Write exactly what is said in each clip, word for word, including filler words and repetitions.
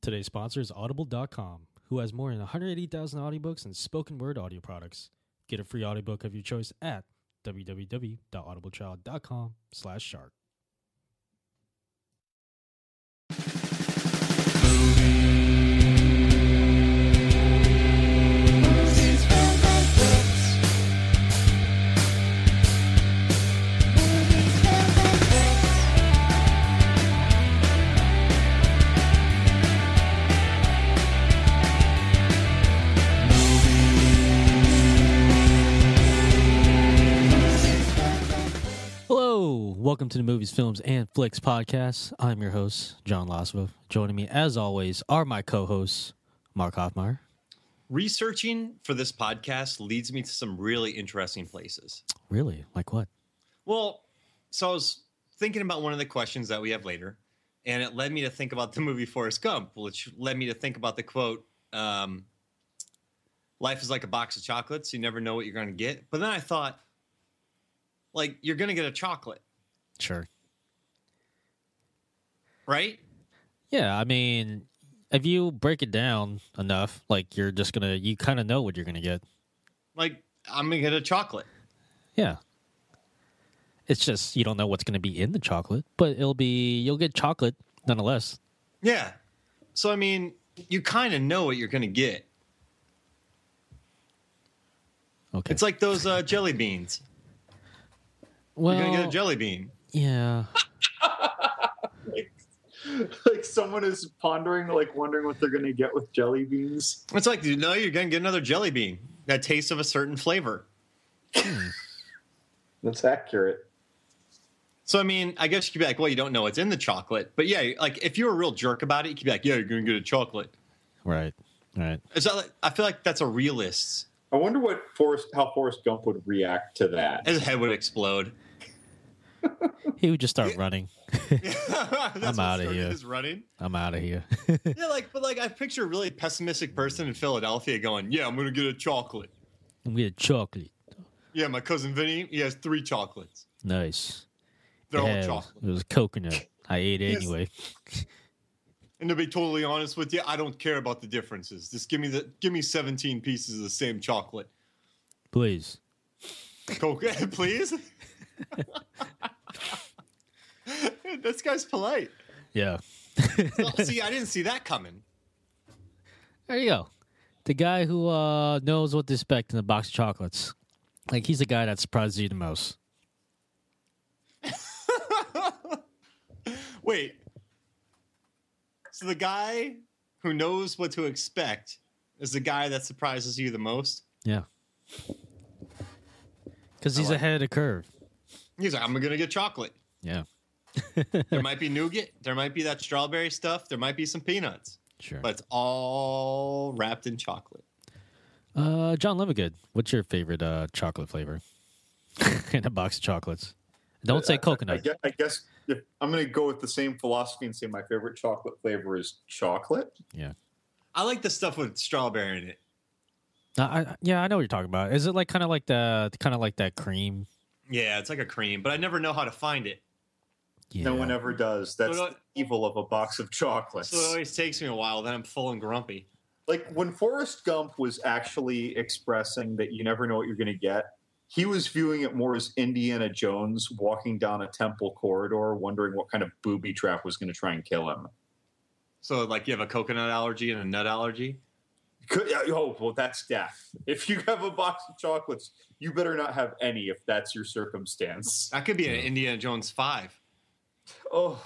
Today's sponsor is Audible dot com, who has more than one hundred eighty thousand audiobooks and spoken word audio products. Get a free audiobook of your choice at www.audibletrial.com slash shark. Welcome to the Movies, Films, and Flicks podcast. I'm your host, John Lasvo. Joining me, as always, are my co-hosts, Mark Hoffmeyer. Researching for this podcast leads me to some really interesting places. Really? Like what? Well, so I was thinking about one of the questions that we have later, and it led me to think about the movie Forrest Gump, which led me to think about the quote, um, life is like a box of chocolates. You never know what you're going to get. But then I thought, like, you're going to get a chocolate. Sure. Right? Yeah, I mean, if you break it down enough, like, you're just going to, you kind of know what you're going to get. Like, I'm going to get a chocolate. Yeah. It's just, you don't know what's going to be in the chocolate, but it'll be, you'll get chocolate nonetheless. Yeah. So, I mean, you kind of know what you're going to get. Okay. It's like those uh, jelly beans. Well, you're going to get a jelly bean. Yeah. like, like someone is pondering, like wondering what they're going to get with jelly beans. It's like, you know, you're going to get another jelly bean that tastes of a certain flavor. Hmm. That's accurate. So, I mean, I guess you could be like, well, you don't know what's in the chocolate. But yeah, like if you're a real jerk about it, you could be like, yeah, you're going to get a chocolate. Right. Right. Is that like, I feel like that's a realist. I wonder what Forrest, how Forrest Gump would react to that. His head would explode. He would just start running. I'm I'm out of here. Is running. I'm out of here. Yeah, like, but like, I picture a really pessimistic person in Philadelphia going, "Yeah, I'm gonna get a chocolate. I'm gonna get chocolate. Yeah, my cousin Vinny, he has three chocolates. Nice. They're Yeah, all chocolate. It was coconut. I ate it Yes. anyway. And to be totally honest with you, I don't care about the differences. Just give me the give me seventeen pieces of the same chocolate. Please. Coconut, please." This guy's polite. Yeah. Well, see, I didn't see that coming. There you go. The guy who uh, knows what to expect in a box of chocolates. Like, he's the guy that surprises you the most. Wait. So the guy who knows what to expect is the guy that surprises you the most? Yeah. Because he's like ahead of the curve. He's like, I'm going to get chocolate. Yeah. There might be nougat. There might be that strawberry stuff. There might be some peanuts. Sure. But it's all wrapped in chocolate. Uh, John Levigood, what's your favorite uh, chocolate flavor in a box of chocolates? Don't say I- coconut. I, I guess, I guess if, I'm going to go with the same philosophy and say my favorite chocolate flavor is chocolate. Yeah. I like the stuff with strawberry in it. Uh, I, yeah, I know what you're talking about. Is it like kind of like the kind of like that cream? Yeah, it's like a cream, but I never know how to find it. Yeah. No one ever does. That's So the evil of a box of chocolates. So it always takes me a while. Then I'm full and grumpy. Like when Forrest Gump was actually expressing that you never know what you're going to get, he was viewing it more as Indiana Jones walking down a temple corridor, wondering what kind of booby trap was going to try and kill him. So, like, you have a coconut allergy and a nut allergy? Could, oh, well, that's death. If you have a box of chocolates, you better not have any if that's your circumstance. That could be an Indiana Jones five. Oh.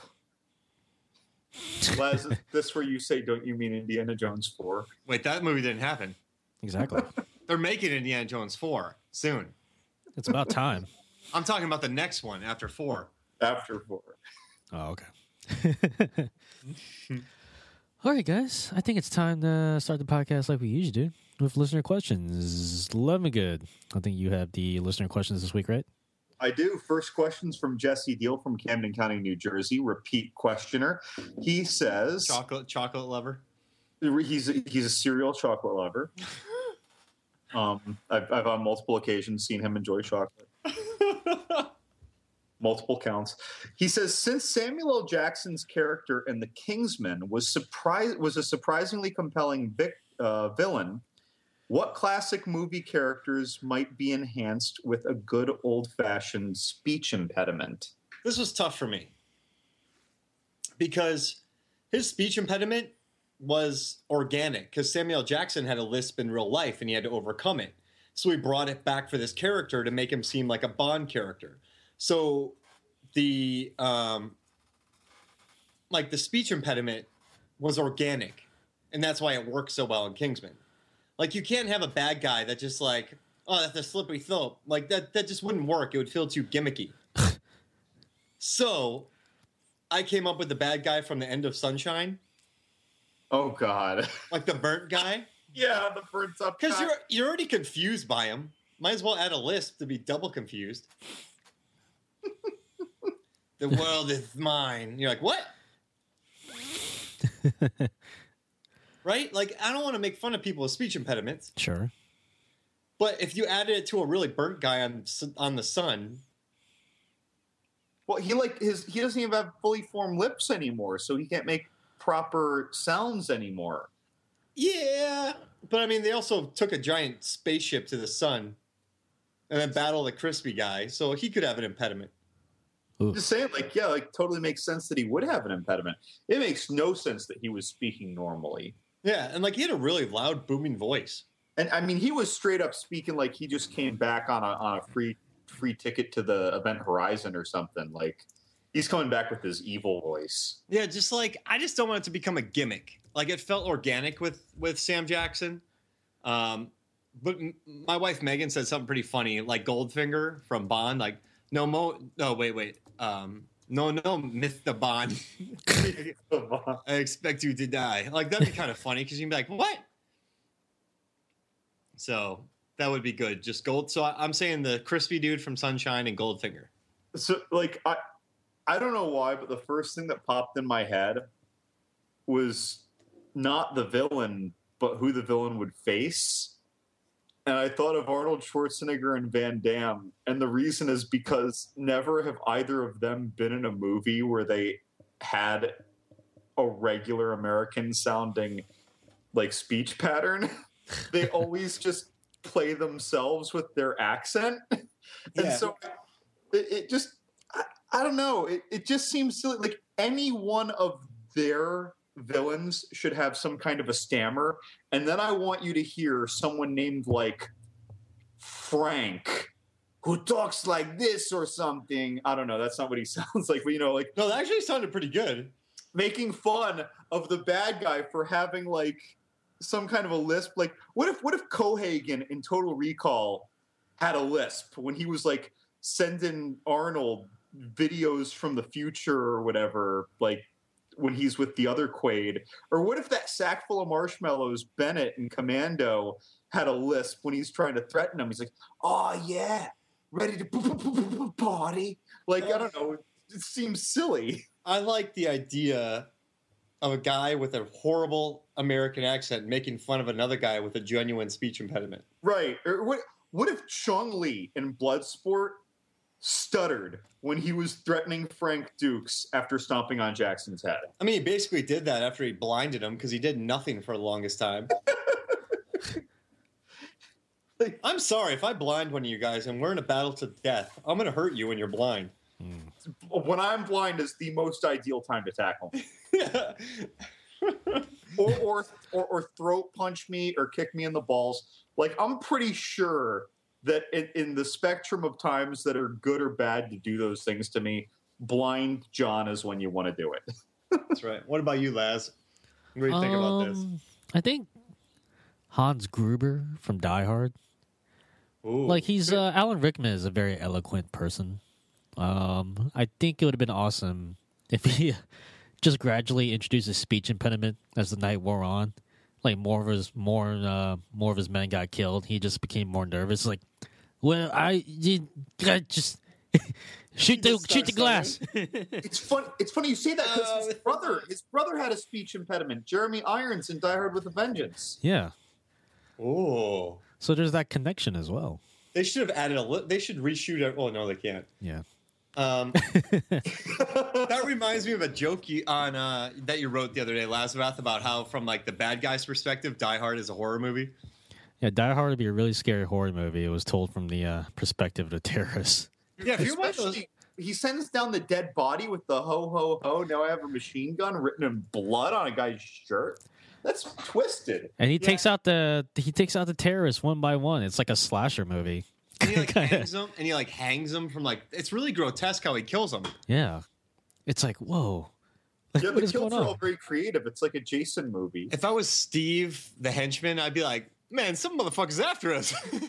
Les, is this where you say, don't you mean Indiana Jones four? Wait, that movie didn't happen. Exactly. They're making Indiana Jones four soon. It's about time. I'm talking about the next one after four. After four. Oh, okay. All right, guys. I think it's time to start the podcast like we usually do with listener questions. Love me good. I think you have the listener questions this week, right? I do. First question's from Jesse Deal from Camden County, New Jersey. Repeat questioner. He says Chocolate, chocolate lover. he's a, he's a serial chocolate lover. Um, I've, I've on multiple occasions seen him enjoy chocolate. multiple counts. He says, since Samuel L. Jackson's character in The Kingsman was surprise was a surprisingly compelling vic, uh, villain, what classic movie characters might be enhanced with a good old-fashioned speech impediment? This was tough for me because his speech impediment was organic because Samuel L. Jackson had a lisp in real life and he had to overcome it. So we brought it back for this character to make him seem like a Bond character. So the um, like the speech impediment was organic, and that's why it works so well in Kingsman. Like you can't have a bad guy that just like, oh, that's a slippery slope. Like that that just wouldn't work. It would feel too gimmicky. So I came up with the bad guy from the end of Sunshine. Oh God. Like the burnt guy. Yeah, the burnt up guy. Because you're you're already confused by him. Might as well add a lisp to be double confused. The world is mine. You're like, what? Right? Like, I don't want to make fun of people with speech impediments. Sure. But if you added it to a really burnt guy on on the sun. Well, he like his he doesn't even have fully formed lips anymore, so he can't make proper sounds anymore. Yeah. But I mean, they also took a giant spaceship to the sun and then battled a crispy guy, so he could have an impediment. Ooh. Just saying, like, yeah, like totally makes sense that he would have an impediment. It makes no sense that he was speaking normally. Yeah, and like he had a really loud, booming voice. And I mean, he was straight up speaking like he just came back on a on a free free ticket to the Event Horizon or something. Like he's coming back with his evil voice. Yeah, just like I just don't want it to become a gimmick. Like it felt organic with with Sam Jackson. Um, but m- my wife Megan said something pretty funny, like Goldfinger from Bond. Like no mo, no wait wait, um, no no, Mister Bond. I expect you to die. Like that'd be kind of funny because you'd be like, what? So that would be good. Just gold. So I, I'm saying the crispy dude from Sunshine and Goldfinger. So like I I don't know why, but the first thing that popped in my head was not the villain, but who the villain would face. And I thought of Arnold Schwarzenegger and Van Damme. And the reason is because never have either of them been in a movie where they had a regular American sounding like speech pattern. They always just play themselves with their accent. And Yeah. so it, it just, I, I don't know. It, it just seems silly. Like any one of their villains should have some kind of a stammer, and then I want you to hear someone named like Frank who talks like this or something. I don't know, that's not what he sounds like, but you know, like No, that actually sounded pretty good. making fun of the bad guy for having like some kind of a lisp. Like what if what if Cohagen in Total Recall had a lisp when he was like sending Arnold videos from the future or whatever, like when he's with the other Quaid? Or what if that sack full of marshmallows, Bennett in Commando, had a lisp when he's trying to threaten him? He's like, oh yeah, ready to party. Like, I don't know, it seems silly. I like the idea of a guy with a horrible American accent making fun of another guy with a genuine speech impediment. Right. Or what, what if Chong Li in Bloodsport stuttered when he was threatening Frank Dukes after stomping on Jackson's head? I mean, he basically did that after he blinded him because he did nothing for the longest time. Like, I'm sorry if I blind one of you guys and we're in a battle to death. I'm going to hurt you when you're blind. when I'm blind is the most ideal time to tackle me. or, or, or or throat punch me or kick me in the balls. Like, I'm pretty sure that in, in the spectrum of times that are good or bad to do those things to me, blind John is when you want to do it. That's right. What about you, Laz? What do you think about this? Um, I think Hans Gruber from Die Hard. Ooh. Like he's uh, Alan Rickman is a very eloquent person. Um, I think it would have been awesome if he just gradually introduced a speech impediment as the night wore on. Like more of his more uh, more of his men got killed. He just became more nervous. Like, well, I, you, I just shoot the just shoot the glass. It's fun. It's funny you say that because Uh, his brother, his brother had a speech impediment. Jeremy Irons in Die Hard with a Vengeance. Yeah. Ooh. So there's that connection as well. They should have added a. Li- they should reshoot. A- oh no, they can't. Yeah. Um, that reminds me of a joke you, on uh, that you wrote the other day, Lazarus, about how from like the bad guy's perspective, Die Hard is a horror movie. Yeah, Die Hard would be a really scary horror movie. It was told from the uh, perspective of the terrorists. Yeah, if you're one of those, Especially, he sends down the dead body with the ho ho ho. Now I have a machine gun written in blood on a guy's shirt. That's twisted. And he Yeah. takes out the he takes out the terrorists one by one. It's like a slasher movie. and he like hangs them, and he like hangs them from like it's really grotesque how he kills them. Yeah, it's like whoa. Like, Yeah, what the is kills going are on? all very creative. It's like a Jason movie. If I was Steve the henchman, I'd be like, man, some motherfuckers after us.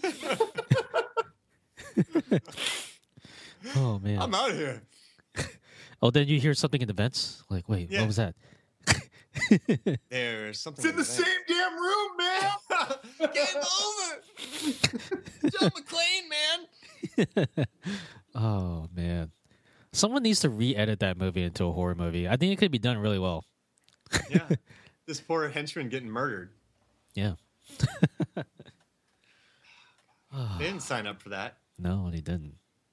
Oh man. I'm out of here. Oh, then you hear something in the vents. Like, wait, Yeah. what was that? There's something. It's in the in same damn room, man. Game over. John McClane, man. Oh man. Someone needs to re-edit that movie into a horror movie. I think it could be done really well. Yeah, this poor henchman getting murdered. Yeah. They didn't sign up for that. No, he didn't.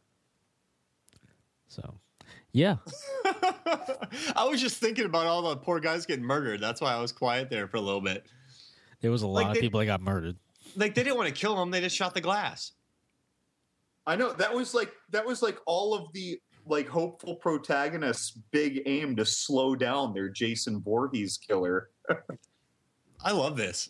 So, yeah. I was just thinking about all the poor guys getting murdered. That's why I was quiet there for a little bit. There was a lot Like of they- people that got murdered. Like they didn't want to kill him; they just shot the glass. I know that was like that was like all of the like hopeful protagonists' big aim to slow down their Jason Voorhees killer. I love this.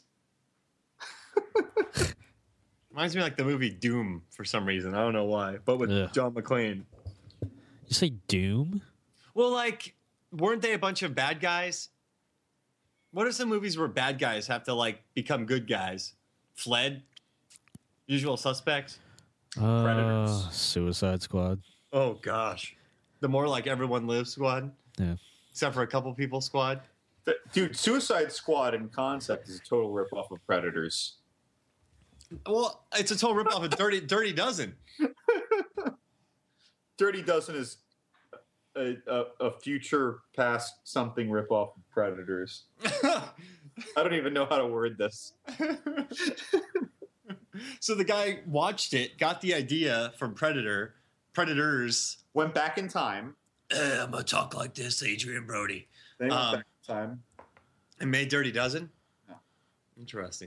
Reminds me of like the movie Doom for some reason. I don't know why, but with Ugh. John McClane. You say Doom? Well, like, weren't they a bunch of bad guys? What are some movies where bad guys have to like become good guys? Fled, Usual Suspects. Uh, Predators. Suicide Squad. Oh gosh, the more like Everyone Lives Squad, Yeah. except for a couple people squad. Th- Dude, Suicide Squad in concept is a total ripoff of Predators. Well, it's a total ripoff of Dirty Dirty Dozen. Dirty Dozen is a, a, a future past something ripoff of Predators. I don't even know how to word this. So the guy watched it, got the idea from Predator, Predators. Went back in time. Eh, I'm gonna talk like this, Adrian Brody, They went Um, back in time. and made Dirty Dozen. Yeah. Interesting.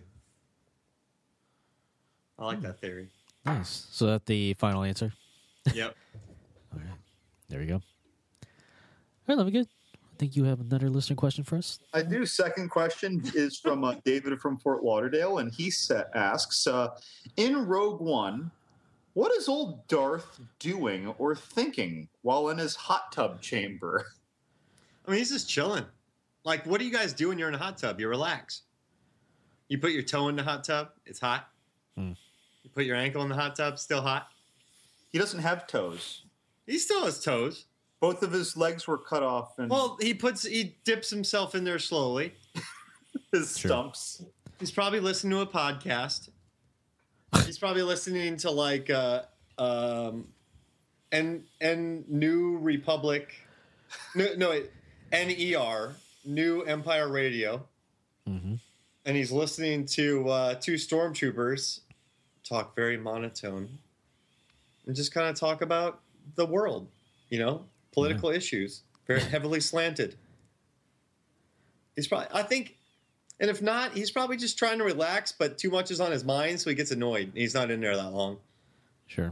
I like that theory. Nice. So that's the final answer. Yep. All right. There we go. All right, let me good. I think you have another listener question for us. I do. Second question is from uh, David from Fort Lauderdale, and he sa- asks, uh, in Rogue One, what is old Darth doing or thinking while in his hot tub chamber? I mean, he's just chilling. Like, what do you guys do when you're in a hot tub? You relax. You put your toe in the hot tub. It's hot. Hmm. You put your ankle in the hot tub. Still hot. He doesn't have toes. He still has toes. Both of his legs were cut off, and Well, he puts he dips himself in there slowly. his Sure. stumps. He's probably listening to a podcast. He's probably listening to like uh um and and New Republic. No, no, wait, N E R, New Empire Radio. Mm-hmm. And he's listening to uh, two stormtroopers talk very monotone and just kind of talk about the world, you know, political issues, very heavily slanted. He's probably, I think, and if not, he's probably just trying to relax, but too much is on his mind, so he gets annoyed. He's not in there that long. Sure.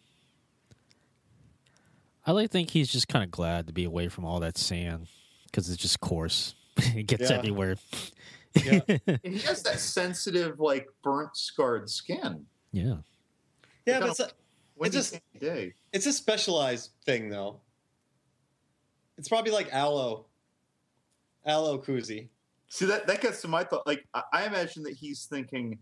I like to think he's just kind of glad to be away from all that sand because it's just coarse. It gets Yeah. everywhere. Yeah. And he has that sensitive, like burnt, scarred skin. Yeah. Yeah, but it's a, When It's just- day. it's a specialized thing, though. It's probably like aloe. Aloe koozie. See, that, that gets to my thought. Like, I, I imagine that he's thinking,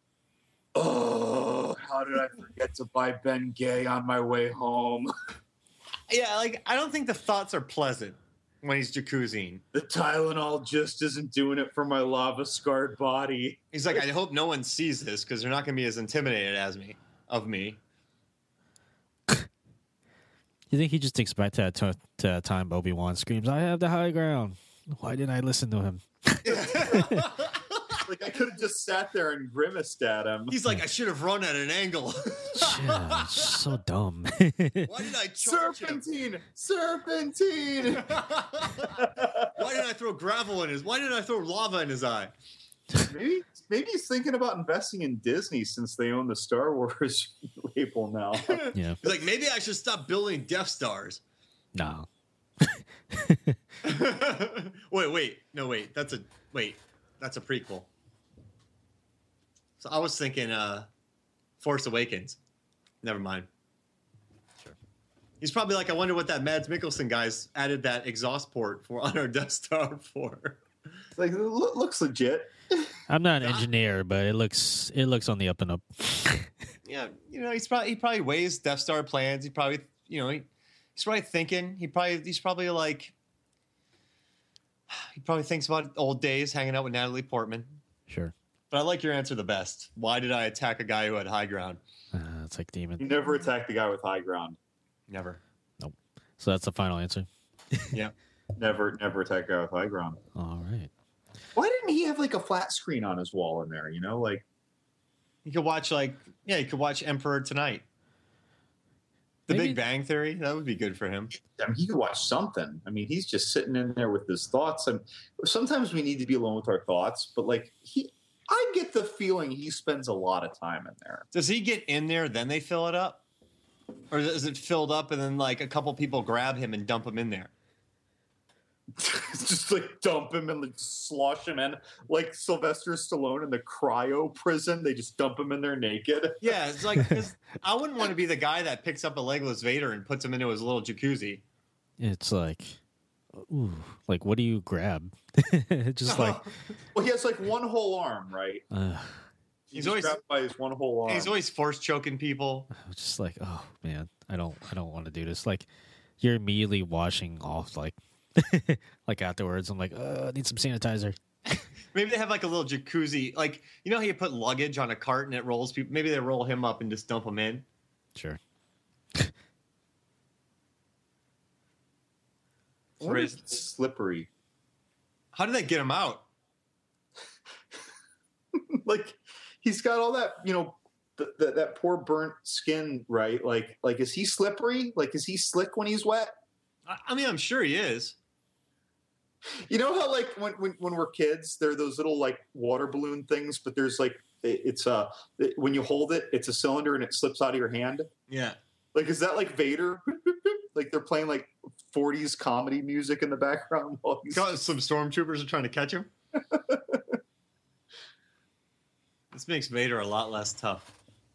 oh, how did I forget to buy Ben Gay on my way home? Yeah, like, I don't think the thoughts are pleasant when he's jacuzziing. The Tylenol just isn't doing it for my lava-scarred body. He's like, I hope no one sees this because they're not going to be as intimidated as me, of me. You think he just thinks back to that, to, to that time Obi-Wan screams, I have the high ground. Why didn't I listen to him? Like I could have just sat there and grimaced at him. He's like, I should have run at an angle. Yeah, it's so dumb. Why did I charge him? Serpentine, serpentine. Why did I throw gravel in his? Why did I throw lava in his eye? Maybe, maybe he's thinking about investing in Disney since they own the Star Wars label now. Yeah. He's like, maybe I should stop building Death Stars. No. wait, wait, no, wait. That's a wait. That's a prequel. So I was thinking, uh, Force Awakens. Never mind. Sure. He's probably like, I wonder what that Mads Mikkelsen guy's added that exhaust port for on our Death Star for. Like, it loo- looks legit. I'm not an engineer, but it looks it looks on the up and up. Yeah, you know, he's probably he probably weighs Death Star plans. He probably, you know, he, he's probably thinking. He probably he's probably like he probably thinks about old days hanging out with Natalie Portman. Sure. But I like your answer the best. Why did I attack a guy who had high ground? Uh, it's like demon. You never attacked the guy with high ground. Never. So that's the final answer. Yeah. Never, never attacked a guy with high ground. All right. Why didn't he have like a flat screen on his wall in there? You know, like You could watch like yeah, you could watch Emperor Tonight. The Maybe- Big Bang Theory, that would be good for him. I mean, he could watch something. I mean, he's just sitting in there with his thoughts. And sometimes we need to be alone with our thoughts, but like he, I get the feeling he spends a lot of time in there. Does he get in there then they fill it up? Or is it filled up and then like a couple people grab him and dump him in there? It's just like dump him and like slosh him in, like Sylvester Stallone in the cryo prison. They just dump him in there naked. Yeah, it's like 'cause I wouldn't want to be the guy that picks up a legless Vader and puts him into his little jacuzzi. It's like, ooh, like what do you grab? Just like, Well, he has like one whole arm, right? uh, He's, He's always- strapped by his one whole arm. He's always force choking people. just like, oh man, I don't, I don't want to do this. Like, you're immediately washing off, like, like afterwards. I'm like, uh, I need some sanitizer. Maybe they have like a little jacuzzi, like you know how you put luggage on a cart and it rolls people. Maybe they roll him up and just dump him in. Sure. I wonder if it's slippery. How did they get him out? Like he's got all that, you know, th- th- that poor burnt skin, right? Like, like is he slippery? Like, is he slick when he's wet? I, I mean, I'm sure he is. You know how like when, when when we're kids, there are those little like water balloon things, but there's like it- it's uh it- when you hold it, it's a cylinder and it slips out of your hand. Yeah. Like, is that like Vader? Like they're playing like forties comedy music in the background while he's Got some stormtroopers are trying to catch him. This makes Vader a lot less tough.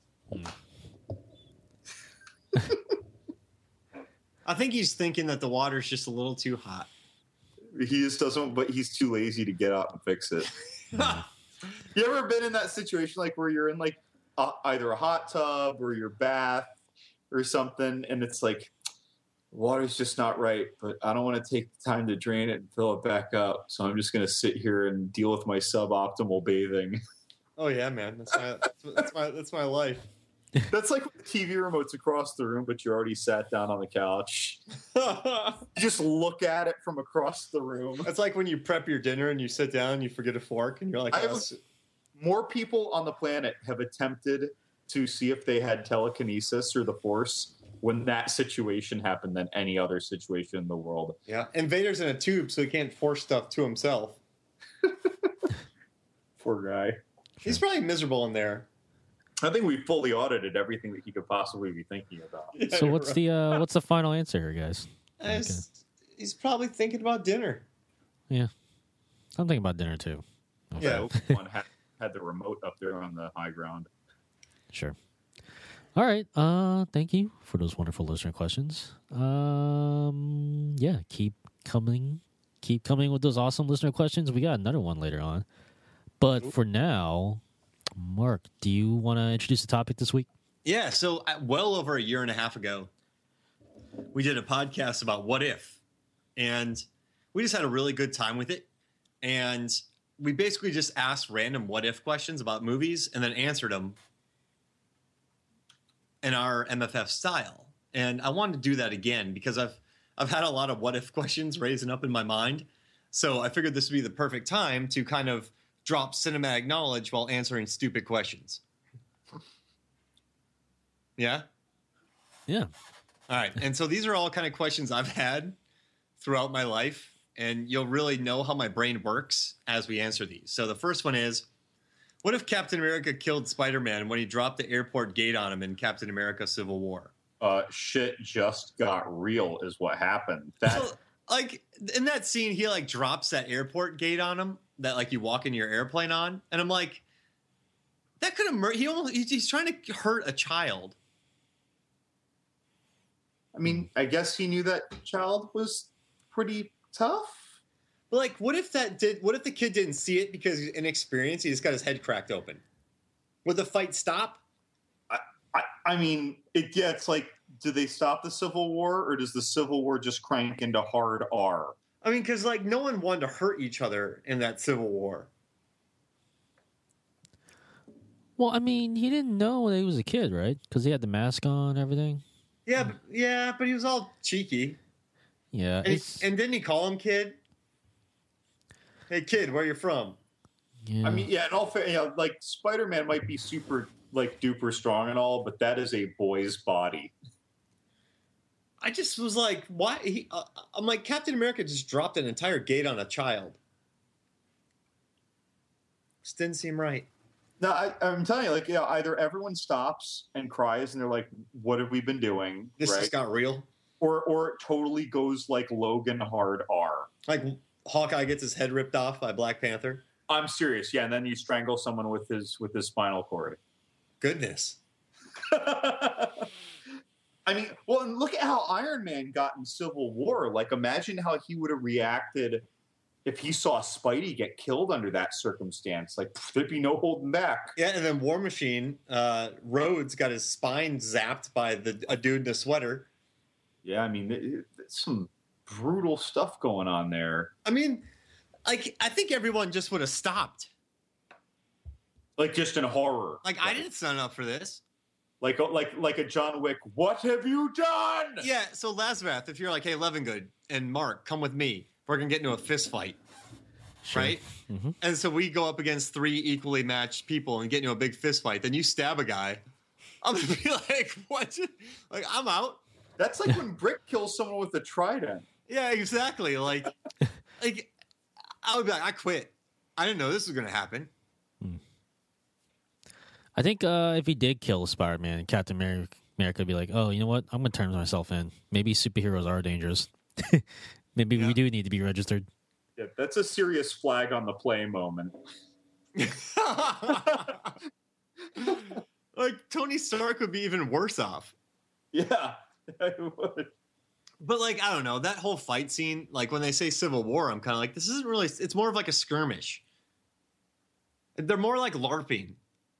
I think he's thinking that the water's just a little too hot. he just doesn't, but he's too lazy to get out and fix it. You ever been in that situation like where you're in like a, either a hot tub or your bath or something, and it's like water's just not right, but I don't want to take the time to drain it and fill it back up, so I'm just going to sit here and deal with my suboptimal bathing. Oh yeah, man. That's my that's, that's my that's my life. That's like when the T V remote's across the room, but you already sat down on the couch. You just look at it from across the room. That's like when you prep your dinner and you sit down and you forget a fork and you're like, I oh, have- s- More people on the planet have attempted to see if they had telekinesis or the Force when that situation happened than any other situation in the world. yeah. And Vader's in a tube, so he can't force stuff to himself. Poor guy. He's probably miserable in there. I think we fully audited everything that he could possibly be thinking about. Yeah, So you're what's right. the uh, what's the final answer here, guys? He's, he's probably thinking about dinner. I'm thinking about dinner too. Okay. Yeah. One had, had the remote up there on the high ground. Sure. All right. Uh, thank you for those wonderful listener questions. Um, yeah, keep coming, keep coming with those awesome listener questions. We got another one later on, but for now, Mark, do you want to introduce the topic this week? Yeah, so uh, well over a year and a half ago, we did a podcast about what if, and we just had a really good time with it. And we basically just asked random what if questions about movies and then answered them in our M F F style. And I wanted to do that again because I've I've had a lot of what if questions raising up in my mind. So I figured this would be the perfect time to kind of drop cinematic knowledge while answering stupid questions. Yeah? Yeah. All right. And so these are all kind of questions I've had throughout my life, and you'll really know how my brain works as we answer these. So the first one is, what if Captain America killed Spider-Man when he dropped the airport gate on him in Captain America Civil War? Uh, shit just got real is what happened. That So, like, in that scene, he, like, drops that airport gate on him that, like, you walk in your airplane on. And I'm like, that could have mur- he almost he's, he's trying to hurt a child. I mean, I guess he knew that child was pretty tough. But, like, what if that did what if the kid didn't see it because he's inexperienced, he just got his head cracked open? Would the fight stop? I, I mean, it gets like, do they stop the Civil War, or does the Civil War just crank into hard R? I mean, because, like, no one wanted to hurt each other in that Civil War. Well, I mean, he didn't know that he was a kid, right? Because he had the mask on and everything. Yeah, but, yeah, but he was all cheeky. Yeah. And, he- it's- and didn't he call him kid? Hey, kid, where you from? yeah. I mean, yeah, in all fair, you know, like Spider-Man might be super like duper strong and all, but that is a boy's body. I just was like, why? He, uh, I'm like, Captain America just dropped an entire gate on a child. Just didn't seem right. No, I, I'm telling you, like, you know, either everyone stops and cries and they're like, "What have we been doing?" This right? just got real. or or it totally goes like Logan hard R. Like Hawkeye gets his head ripped off by Black Panther. I'm serious, yeah, and then you strangle someone with his with his spinal cord. Goodness. I mean, well, and look at how Iron Man got in Civil War. Like, imagine how he would have reacted if he saw Spidey get killed under that circumstance. Like, pff, there'd be no holding back. Yeah, and then War Machine, uh, Rhodes got his spine zapped by the a dude in a sweater. Yeah, I mean, it, it's some brutal stuff going on there. I mean, like, I think everyone just would have stopped. Like, just in horror. Like, I didn't sign up for this. Like, a, like, like a John Wick. What have you done? Yeah, so Lazareth, if you're like, hey, Levengood and Mark, come with me. We're going to get into a fist fight. Sure. Right? Mhm. And so we go up against three equally matched people and get into a big fist fight. Then you stab a guy. I'm going to be like, what? Like, I'm out. That's like when Brick kills someone with a trident. Yeah, exactly. Like, like I would be like, I quit. I didn't know this was going to happen. I think uh, if he did kill Spider-Man, Captain America, America would be like, oh, you know what? I'm going to turn myself in. Maybe superheroes are dangerous. Maybe Yeah. we do need to be registered. Yeah, that's a serious flag on the play moment. Like, Tony Stark would be even worse off. Yeah, I would. But, like, I don't know. That whole fight scene, like, when they say Civil War, I'm kind of like, this isn't really, it's more of like a skirmish. They're more like LARPing.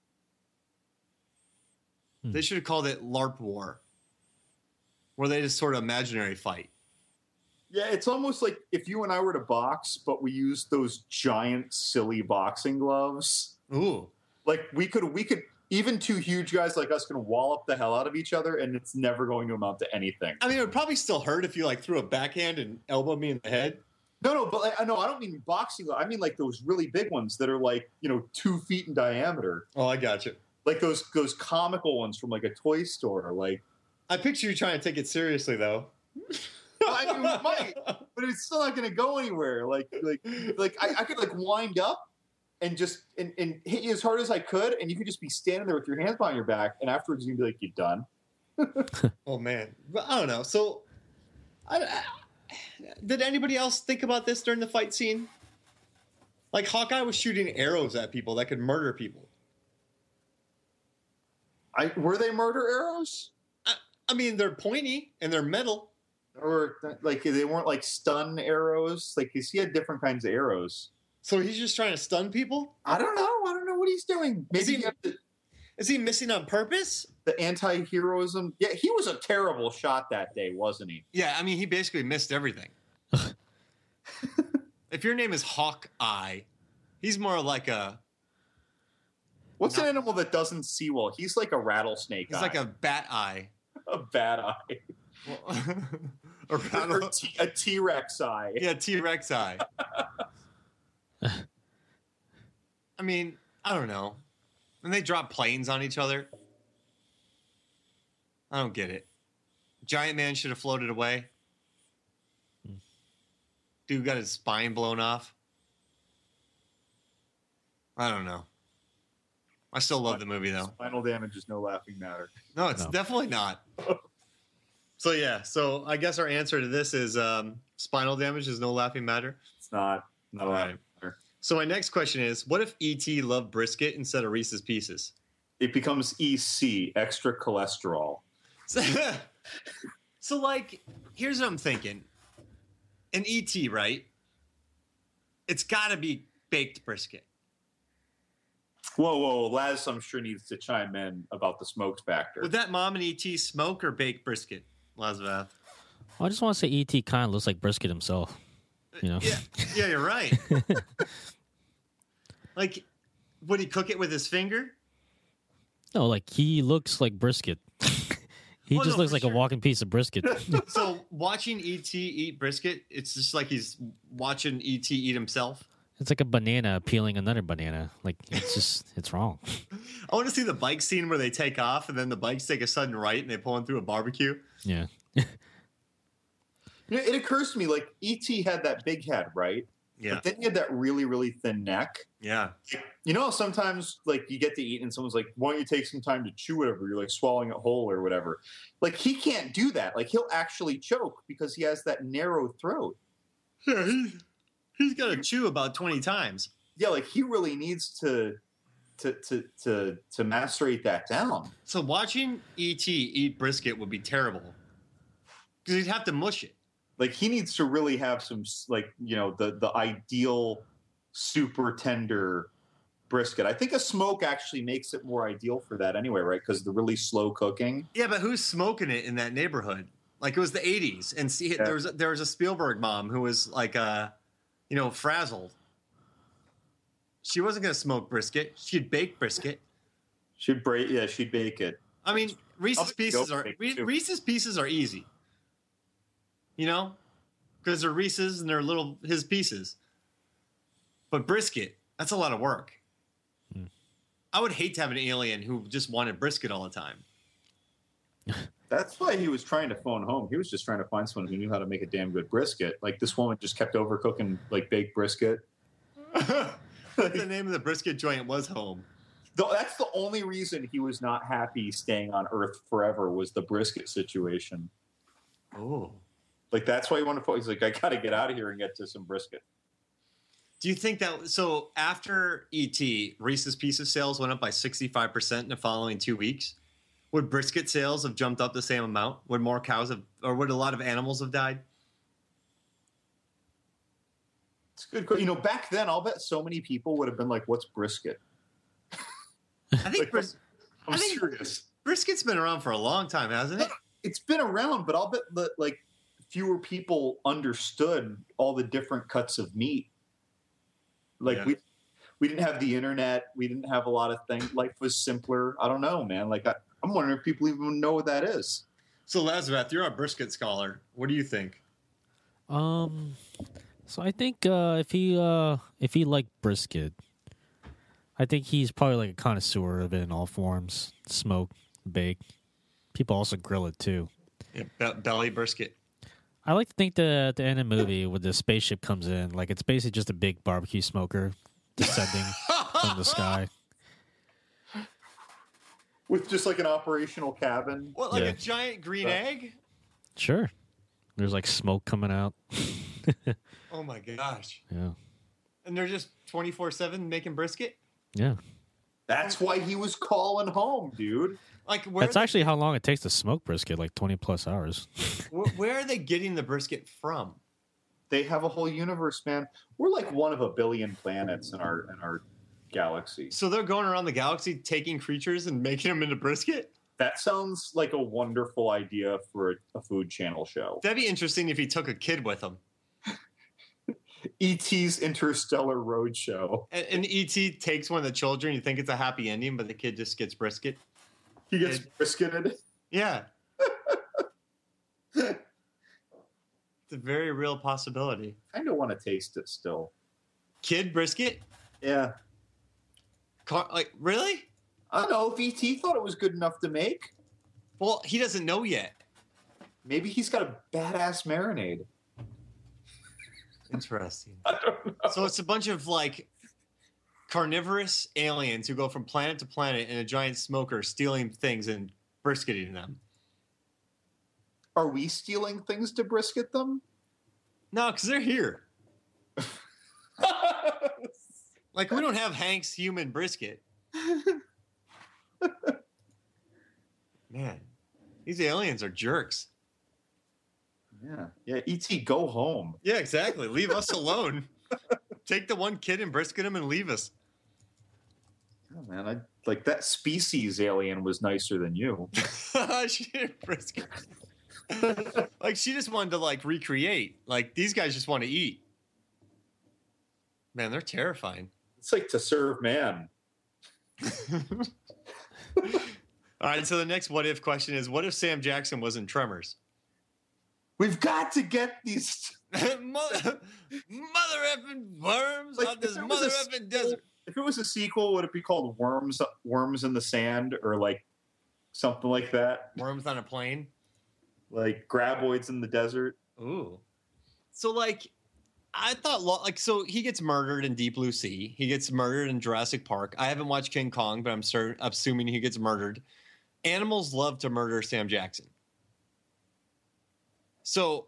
Hmm. They should have called it LARP War, where they just sort of imaginary fight. Yeah, it's almost like if you and I were to box, but we used those giant, silly boxing gloves. Ooh. Like we could, we could, even two huge guys like us can wallop the hell out of each other, and it's never going to amount to anything. I mean, it would probably still hurt if you, like, threw a backhand and elbowed me in the head. No, no, but like, no, I don't mean boxing. I mean like those really big ones that are like, you know, two feet in diameter. Oh, I got you. Like those those comical ones from like a toy store. Like, I picture you trying to take it seriously, though. I mean, we might, but it's still not going to go anywhere. Like, like, like I, I could like wind up and just and, and hit you as hard as I could, and you could just be standing there with your hands behind your back, and afterwards you'd be like, "You done?" Oh, man. But I don't know. So, I, I, did anybody else think about this during the fight scene? Like, Hawkeye was shooting arrows at people that could murder people. I were they murder arrows, I, I mean, they're pointy and they're metal. or like they weren't like stun arrows? Like, 'cause he had different kinds of arrows. So he's just trying to stun people? I don't know. I don't know what he's doing. Is Maybe he- he had the, Is he missing on purpose? the anti-heroism. Yeah, he was a terrible shot that day, wasn't he? Yeah, I mean, he basically missed everything. If your name is Hawkeye, he's more like a What's No. an animal that doesn't see well? He's like a rattlesnake. he's eye. like a bat eye. a bad eye. Well, a Or rattle- T- a T-Rex eye. yeah, T-Rex eye. I mean, I don't know. And they drop planes on each other. I don't get it. Giant Man should have floated away. Dude got his spine blown off. I don't know. I still love the movie, though. Spinal damage is no laughing matter. No, it's No. definitely not. So, yeah. So, I guess our answer to this is um, spinal damage is no laughing matter. It's not. Not a All laughing right. matter. So, my next question is, what if E T loved brisket instead of Reese's Pieces? It becomes E C, extra cholesterol. So, so, like, here's what I'm thinking. In E T, right? It's got to be baked brisket. Whoa, whoa, Laz, I'm sure needs to chime in about the smoke factor. Would that mom in E T smoke or bake brisket, Lazvath? I just want to say E T kind of looks like Brisket himself. You know? Yeah, yeah, you're right. Like, would he cook it with his finger? No, like he looks like Brisket. he Oh, just no, looks for like sure. a walking piece of brisket. So watching E T eat brisket, it's just like he's watching E T eat himself. It's like a banana peeling another banana. Like it's just it's wrong. I want to see the bike scene where they take off and then the bikes take a sudden right and they pull in through a barbecue. Yeah. You know, it occurs to me, like, E T had that big head, right? Yeah, But then he had that really, really thin neck. yeah. You know how sometimes, like, you get to eat and someone's like, why don't you take some time to chew whatever? You're, like, swallowing it whole or whatever. Like, he can't do that. Like, he'll actually choke because he has that narrow throat. Yeah, he's, he's got to chew about twenty times. Yeah, like, he really needs to to to to, to macerate that down. So watching E T eat brisket would be terrible because he'd have to mush it. Like, he needs to really have some, like, you know, the the ideal super tender brisket. I think a smoke actually makes it more ideal for that anyway, right? Because the really slow cooking. Yeah, but who's smoking it in that neighborhood? Like it was the eighties, and see, Yeah. there was there was a Spielberg mom who was like, uh, you know, frazzled. She wasn't going to smoke brisket; she'd bake brisket. She'd break, yeah, she'd bake it. I mean, Reese's I'll make Pieces dope are bake, Re- too. Reese's Pieces are easy. You know, because they're Reese's and they're little his pieces. But brisket, that's a lot of work. Hmm. I would hate to have an alien who just wanted brisket all the time. That's why he was trying to phone home. He was just trying to find someone who knew how to make a damn good brisket. Like, this woman just kept overcooking, like, baked brisket. The name of the brisket joint was Home. Though that's the only reason he was not happy staying on Earth forever was the brisket situation. Oh. Like, that's why he wanted to. He's like, I got to get out of here and get to some brisket. Do you think that so after E T, Reese's Pieces sales went up by sixty-five percent in the following two weeks? Would brisket sales have jumped up the same amount? Would more cows have, or would a lot of animals have died? It's a good. que- You know, back then, I'll bet so many people would have been like, "What's brisket?" I think Like, bris- I'm I think- serious. brisket's been around for a long time, hasn't it? It's been around, but I'll bet that like fewer people understood all the different cuts of meat. Like Yeah. we we didn't have the internet, we didn't have a lot of things. Life was simpler. I don't know, man. Like I, I'm wondering if people even know what that is. So Lazareth, you're a brisket scholar. What do you think? Um, so I think uh, if he uh, if he liked brisket, I think he's probably like a connoisseur of it in all forms: smoke, bake. People also grill it too. Yeah, be- belly brisket. I like to think that at the end of the movie, when the spaceship comes in, like it's basically just a big barbecue smoker descending from the sky. With just like an operational cabin. What, like Yeah. a giant green Uh, egg? Sure, there's like smoke coming out. Oh my gosh! Yeah, And they're just twenty-four seven making brisket. yeah. That's why he was calling home, dude. Like where? That's actually how long it takes to smoke brisket, like twenty plus hours. where, where are they getting the brisket from? They have a whole universe, man. We're like one of a billion planets in our in our galaxy. So they're going around the galaxy taking creatures and making them into brisket. That sounds like a wonderful idea for a, a food channel show. That'd be interesting if he took a kid with him. E T's Interstellar Roadshow. And, and E T takes one of the children. You think it's a happy ending, but the kid just gets brisket. He gets It- brisketed. Yeah, it's a very real possibility. Kind of want to taste it still. Kid brisket. Yeah. Car- like, really? I don't know if E T thought it was good enough to make. Well, he doesn't know yet. Maybe he's got a badass marinade. Interesting. I don't know. So it's a bunch of like carnivorous aliens who go from planet to planet in a giant smoker, stealing things and brisketing them. Are we stealing things to brisket them? No, because they're here. Like, we don't have Hank's human brisket. Man, these aliens are jerks. Yeah. Yeah, E T, go home. Yeah, exactly. Leave us alone. Take the one kid and brisket him and leave us. Oh, man, I like that species alien was nicer than you. She didn't brisket. Like, she just wanted to, like, recreate. Like, these guys just want to eat. Man, they're terrifying. It's like to serve man. All right, so the next what if question is, what if Sam Jackson was in Tremors? We've got to get these. mother, mother effing worms Like, on this if it was mother a effing sequel- desert. If it was a sequel, would it be called Worms Worms in the Sand or like something like that? Worms on a plane? Like Graboids in the Desert? Ooh. So, like, I thought, lo- like, so he gets murdered in Deep Blue Sea. He gets murdered in Jurassic Park. I haven't watched King Kong, but I'm certain, assuming he gets murdered. Animals love to murder Sam Jackson. So,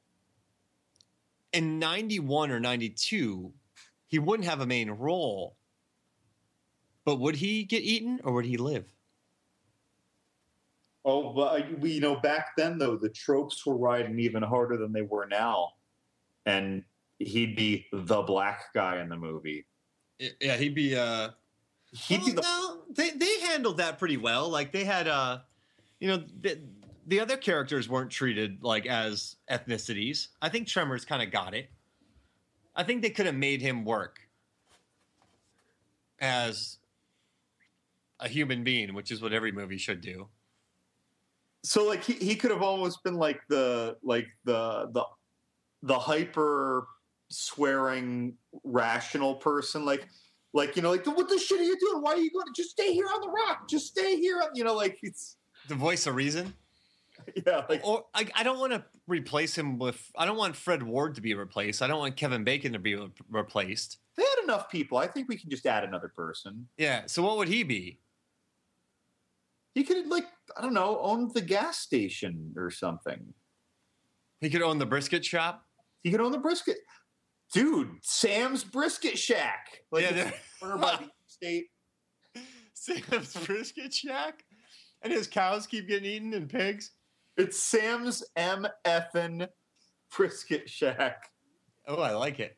in ninety-one or ninety-two, he wouldn't have a main role. But would he get eaten or would he live? Oh, but we, you know, back then though, the tropes were riding even harder than they were now, and he'd be the black guy in the movie. Yeah, he'd be. Uh, He'd well, be the no, they they handled that pretty well. Like they had, uh, you know, the, the other characters weren't treated like as ethnicities. I think Tremors kind of got it. I think they could have made him work as a human being, which is what every movie should do. so like he, he could have almost been like the like the the the hyper swearing rational person, like like you know like what the shit are you doing? Why are you going? Just stay here on the rock. Just stay here. On, you know, like it's The voice of reason. yeah. Like Or I, I don't want to replace him with. I don't want Fred Ward to be replaced. I don't want Kevin Bacon to be re- replaced. they had enough people. I think we can just add another person. Yeah. So what would he be? He could like I don't know own the gas station or something. He could own the brisket shop. He could own the brisket. Dude, Sam's Brisket Shack. Like Yeah, it's they're- cornered by the state. Sam's Brisket Shack, and his cows keep getting eaten and pigs. It's Sam's M effin Brisket Shack. Oh, I like it.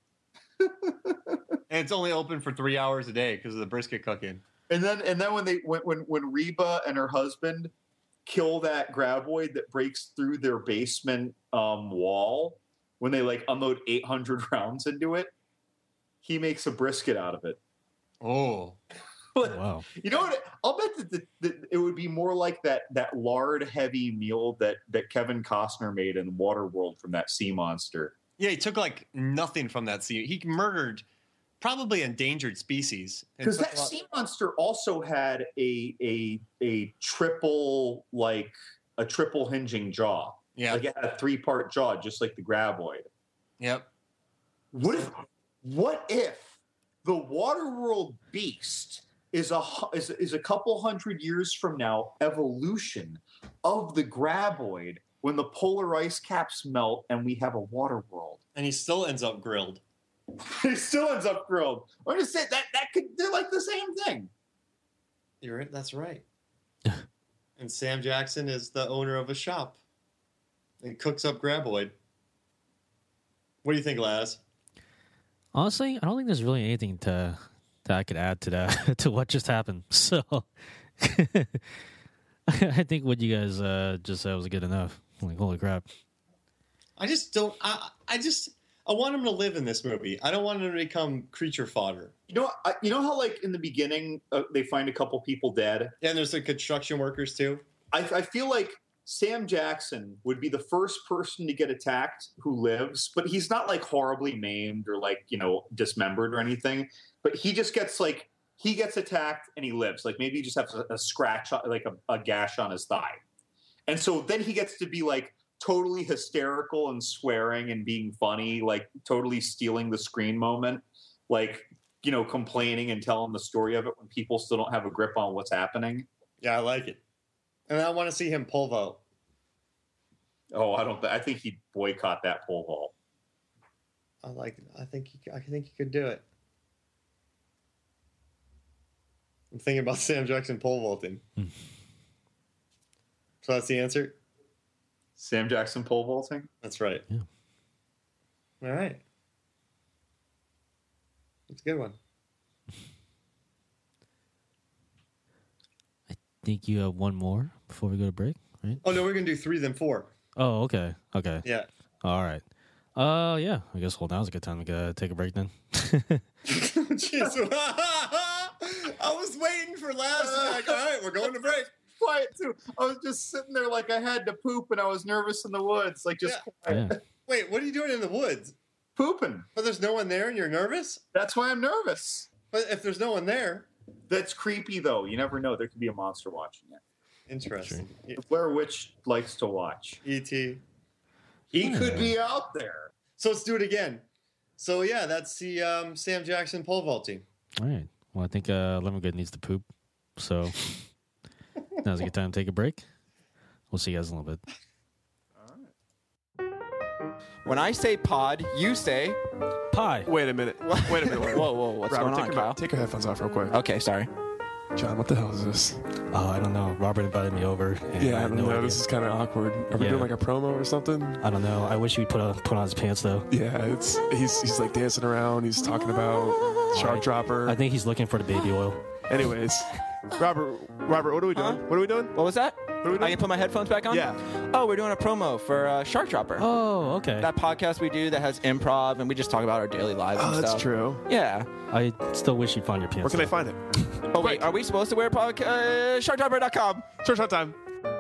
And it's only open for three hours a day because of the brisket cooking. And then and then when they when when when Reba and her husband kill that graboid that breaks through their basement um, wall, when they like unload eight hundred rounds into it, he makes a brisket out of it. Oh, But Wow. you know what? I'll bet that, the, that it would be more like that that lard heavy meal that that Kevin Costner made in Waterworld from that sea monster. yeah. He took like nothing from that sea. He murdered probably endangered species. and Because took that a lot- sea monster also had a a a triple like a triple hinging jaw. yeah, Like it had a three part jaw, just like the graboid. yep. What if what if the Waterworld beast is a hu- is, is a couple hundred years from now evolution of the graboid when the polar ice caps melt and we have a water world? And he still ends up grilled. It still ends up grilled. I'm just saying that that could they're like the same thing. You're right. That's right. And Sam Jackson is the owner of a shop and cooks up graboid. What do you think, Laz? Honestly, I don't think there's really anything to that I could add to that to what just happened. So I think what you guys uh, just said was good enough. Like, holy crap! I just don't. I I just I want him to live in this movie. I don't want him to become creature fodder. You know, I, you know how like in the beginning uh, they find a couple people dead. Yeah, and there's the construction workers too. I, I feel like Sam Jackson would be the first person to get attacked who lives, but he's not like horribly maimed or like you know dismembered or anything. But he just gets like he gets attacked and he lives. Like maybe he just has a, a scratch, like a, a gash on his thigh. And so then he gets to be like totally hysterical and swearing and being funny, like totally stealing the screen moment, like, you know, complaining and telling the story of it when people still don't have a grip on what's happening. Yeah, I like it. And I want to see him pole vault. Oh, I don't. Th- I think he'd boycott that pole vault. I like it. I think he, I think he could do it. I'm thinking about Sam Jackson pole vaulting. Hmm. So that's the answer? Sam Jackson pole vaulting? That's right. Yeah. All right. That's a good one. I think you have one more before we go to break, right? Oh, no, we're going to do three, then four. Oh, okay. Okay. Yeah. All right. Uh, yeah. I guess well, now's a good time to uh, take a break then. Jeez. I was waiting for last. Like, all right, we're going to break. Quiet too. I was just sitting there like I had to poop and I was nervous in the woods. Like just Yeah. quiet. Yeah. Wait, what are you doing in the woods? Pooping. But there's no one there and you're nervous? That's why I'm nervous. But if there's no one there, That's creepy though. You never know. There could be a monster watching it. interesting. The Blair Witch likes to watch. E T. He Yeah. could be out there. So let's do it again. So yeah, that's the um, Sam Jackson pole vaulting. All right. Well, I think uh, Lemongood needs to poop, so now's a good time to take a break. We'll see you guys in a little bit. When I say pod, you say Pie. Wait a minute. Wait a minute. Wait. whoa, whoa, what's Robert, going take on, your, Kyle? Take your headphones off real quick. Okay, sorry. John, what the hell is this? Oh, I don't know. Robert invited me over. And Yeah, I had don't no know. idea. This is kind of awkward. Are we Yeah. doing like a promo or something? I don't know. I wish he'd put on put on his pants though. Yeah, it's he's he's like dancing around. He's talking about Shark I- Dropper. I think he's looking for the baby oil. Anyways, Robert, Robert, what are we doing? Huh? What are we doing? What was that? What are we I doing? can put my headphones back on? Yeah. Oh, we're doing a promo for uh, Shark Dropper. Oh, okay. That podcast we do that has improv and we just talk about our daily lives Oh, and that's stuff. true. Yeah. I still wish you'd find your pants. Where can I though. find it? Oh, wait, are we supposed to wear pod- uh, shark dropper dot com? Search on time.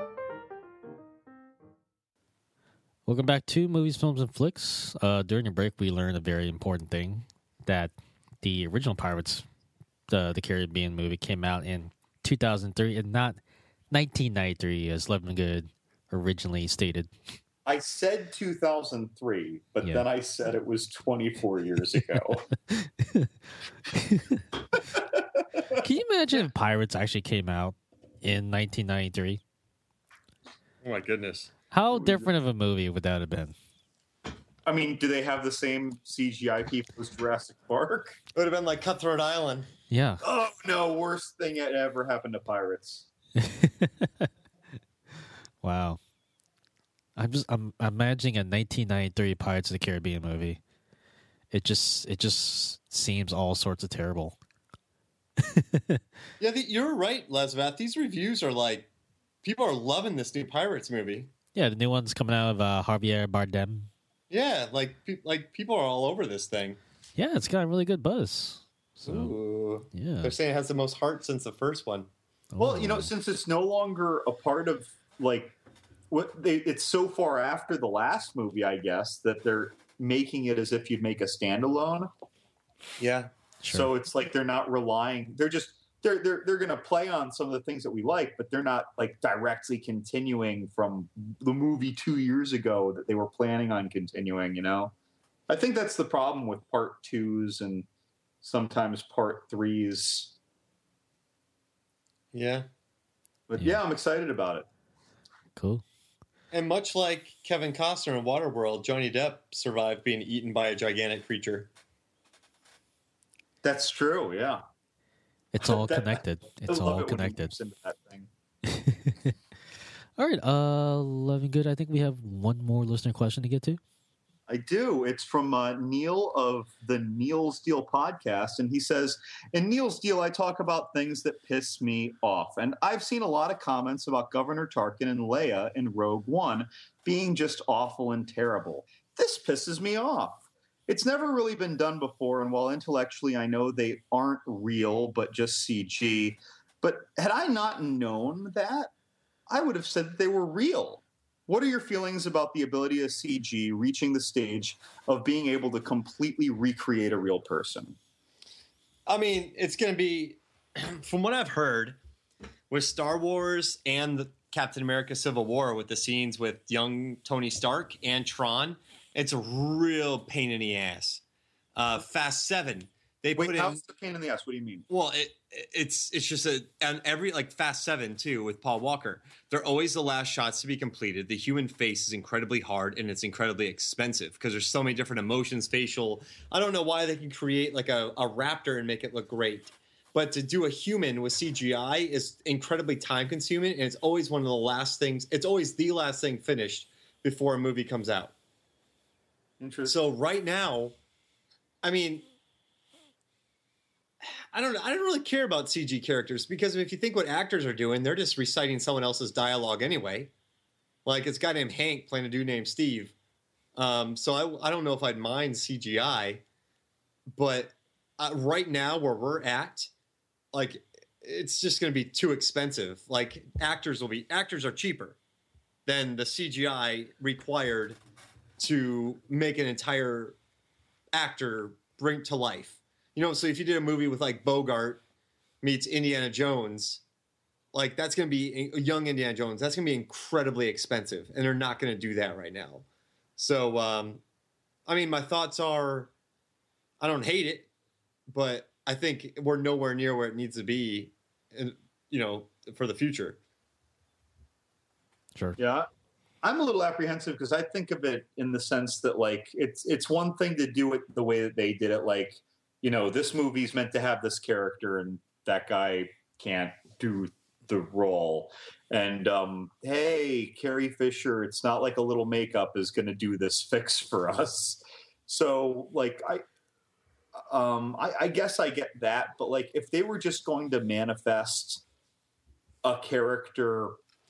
Welcome back to Movies, Films, and Flicks. Uh, during the break, we learned a very important thing, that the original Pirates, the, the Caribbean movie, came out in two thousand three and not nineteen ninety-three, as Lemongood originally stated. I said two thousand three, but Yeah. then I said it was twenty-four years ago. Can you imagine if Pirates actually came out in nineteen ninety-three? Oh my goodness. How different of a movie would that have been? I mean, do they have the same C G I people as Jurassic Park? It would have been like Cutthroat Island. Yeah. Oh no, worst thing that ever happened to pirates. Wow. I'm just I'm imagining a nineteen ninety-three Pirates of the Caribbean movie. It just it just seems all sorts of terrible. Yeah, the, you're right, Lesvath. These reviews are like, people are loving this new Pirates movie. Yeah, the new one's coming out of uh, Javier Bardem. Yeah, like pe- like people are all over this thing. Yeah, it's got a really good buzz. So Ooh. yeah. They're saying it has the most heart since the first one. Well, you know, Oh. since it's no longer a part of like what they, it's so far after the last movie, I guess, that they're making it as if you'd make a standalone. Yeah. Sure. So it's like they're not relying. They're just they're they're they're going to play on some of the things that we like, but they're not like directly continuing from the movie two years ago that they were planning on continuing. You know, I think that's the problem with part twos and sometimes part threes. Yeah. But Yeah. yeah, I'm excited about it. Cool. And much like Kevin Costner in Waterworld, Johnny Depp survived being eaten by a gigantic creature. That's true. Yeah. It's all That- connected. It's I love all it when he connected. moves into that thing. All right, uh Loving Good. I think we have one more listener question to get to. I do. It's from uh, Neil of the Neil's Deal podcast. And he says, in Neil's Deal, I talk about things that piss me off. And I've seen a lot of comments about Governor Tarkin and Leia in Rogue One being just awful and terrible. This pisses me off. It's never really been done before. And while intellectually I know they aren't real, but just C G, but had I not known that, I would have said that they were real. What are your feelings about the ability of C G reaching the stage of being able to completely recreate a real person? I mean, it's going to be from what I've heard, with Star Wars and the Captain America Civil War, with the scenes with young Tony Stark and Tron, it's a real pain in the ass. Uh, Fast Seven, they Wait, put in. how's the pain in the ass? What do you mean? Well, it, it's it's just a and every like Fast Seven too with Paul Walker. They're always the last shots to be completed. The human face is incredibly hard and it's incredibly expensive because there's so many different emotions, facial. I don't know why they can create like a, a raptor and make it look great, but to do a human with C G I is incredibly time consuming, and it's always one of the last things. It's always the last thing finished before a movie comes out. Interesting. So right now, I mean. I don't know. I don't really care about C G characters because if you think what actors are doing, they're just reciting someone else's dialogue anyway. Like it's a guy named Hank playing a dude named Steve. Um, so I, I don't know if I'd mind C G I, but uh, right now where we're at, like it's just going to be too expensive. Like actors will be actors are cheaper than the C G I required to make an entire actor bring to life. You know, so if you did a movie with like Bogart meets Indiana Jones, like that's going to be a young Indiana Jones. That's going to be incredibly expensive, and they're not going to do that right now. So, um, I mean, my thoughts are, I don't hate it, but I think we're nowhere near where it needs to be, in, you know, for the future. Sure. Yeah. I'm a little apprehensive because I think of it in the sense that like it's it's one thing to do it the way that they did it, like. You know, this movie's meant to have this character and that guy can't do the role. And, um, hey, Carrie Fisher, it's not like a little makeup is going to do this fix for us. So, like, I, um, I, I guess I get that. But, like, if they were just going to manifest a character,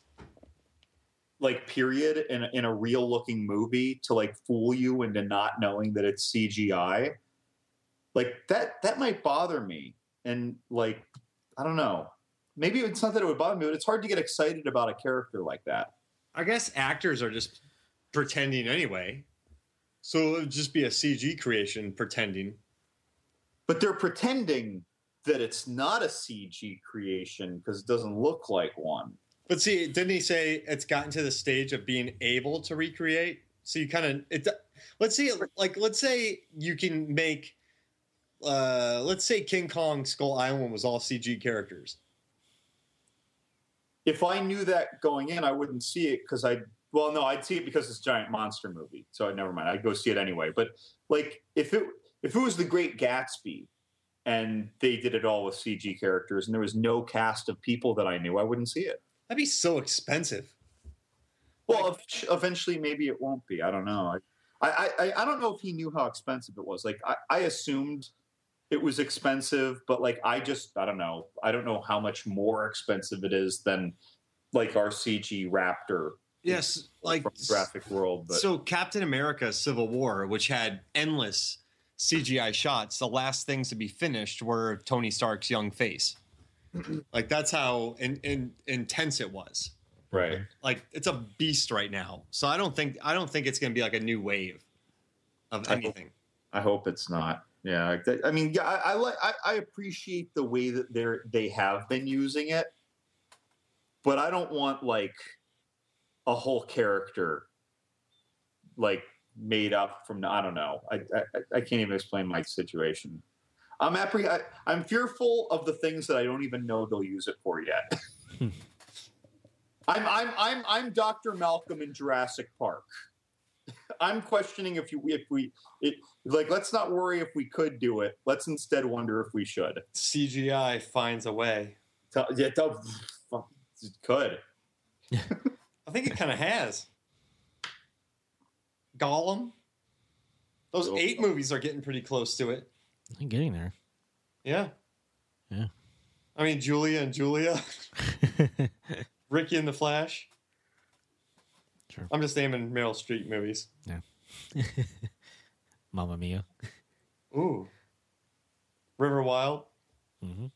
like, period, in, in a real-looking movie to, like, fool you into not knowing that it's C G I... Like that, that might bother me. And like, I don't know, maybe it's not that it would bother me, but it's hard to get excited about a character like that. I guess actors are just pretending anyway. So it would just be a C G creation pretending. But they're pretending that it's not a C G creation because it doesn't look like one. But see, didn't he say it's gotten to the stage of being able to recreate? So you kind of, it. let's see, like, let's say you can make, Uh, let's say King Kong Skull Island was all C G characters. If I knew that going in, I wouldn't see it because I, well, no, I'd see it because it's a giant monster movie. So never mind. I'd go see it anyway. But like, if it if it was The Great Gatsby and they did it all with C G characters and there was no cast of people that I knew, I wouldn't see it. That'd be so expensive. Well, like, eventually, maybe it won't be. I don't know. I, I, I, I don't know if he knew how expensive it was. Like, I, I assumed it was expensive, but like I just I don't know. I don't know how much more expensive it is than like our C G Raptor. Yes, like from Graphic World. But. So Captain America: Civil War, which had endless C G I shots, the last things to be finished were Tony Stark's young face. Like that's how in, in, intense it was. Right. Like it's a beast right now. So I don't think I don't think it's going to be like a new wave of anything. I hope, I hope it's not. Yeah, I mean, yeah, I, I like I, I appreciate the way that they're they have been using it, but I don't want like a whole character like made up from I don't know. I I, I can't even explain my situation. I'm appre- I, I'm fearful of the things that I don't even know they'll use it for yet. I'm I'm I'm I'm Doctor Malcolm in Jurassic Park. I'm questioning if you if we it like let's not worry if we could do it. Let's instead wonder if we should. C G I finds a way. Tell, yeah, tell, it could. I think it kind of has. Gollum. Those Cool. eight movies are getting pretty close to it. I'm getting there. Yeah. Yeah. I mean, Julia and Julia. Ricky and the Flash. Sure. I'm just naming Meryl Streep movies. Yeah. Mamma Mia. Ooh. River Wild. Mm-hmm.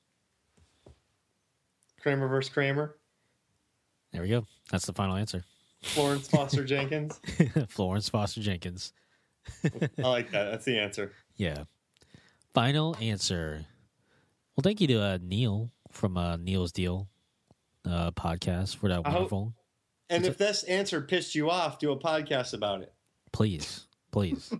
Kramer versus Kramer. There we go. That's the final answer. Florence Foster Jenkins. Florence Foster Jenkins. I like that. That's the answer. Yeah. Final answer. Well, thank you to uh, Neil from uh, Neil's Deal uh, podcast for that I hope- wonderful. And if this answer pissed you off, do a podcast about it. Please, please.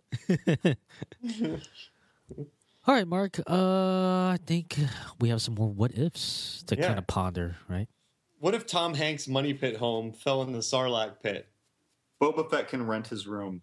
All right, Mark. Uh, I think we have some more what ifs to Yeah. kind of ponder, right? What if Tom Hanks' money pit home fell in the Sarlacc pit? Boba Fett can rent his room.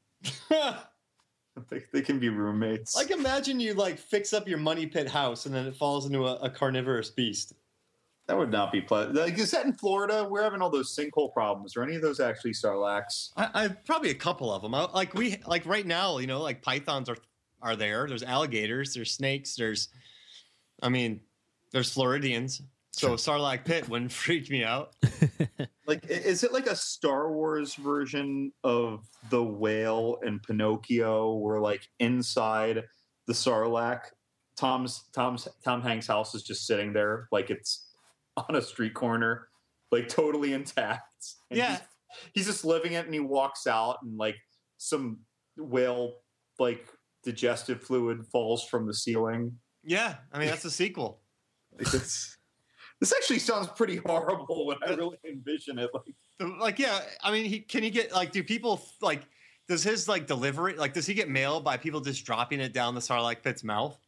they, they can be roommates. Like, imagine you like fix up your money pit house and then it falls into a, a carnivorous beast. That would not be pleasant. Like, is that in Florida? We're having all those sinkhole problems. Are any of those actually Sarlaccs? I, I probably a couple of them. I, like we like right now, you know, like pythons are are there. There's alligators. There's snakes. There's, I mean, there's Floridians. So Sarlacc pit wouldn't freak me out. Like, i- is it like a Star Wars version of the whale and Pinocchio, where like inside the Sarlacc, Tom's Tom's Tom Hanks' house is just sitting there, like it's on a street corner, like totally intact. And Yeah. he's, he's just living it, and he walks out, and like some whale like digestive fluid falls from the ceiling. Yeah, I mean that's a sequel. Like, it's, this actually sounds pretty horrible when I really envision it. Like, Like, yeah, I mean, he can he get like, do people like, does his like delivery like, does he get mail by people just dropping it down the Sarlacc pit's mouth?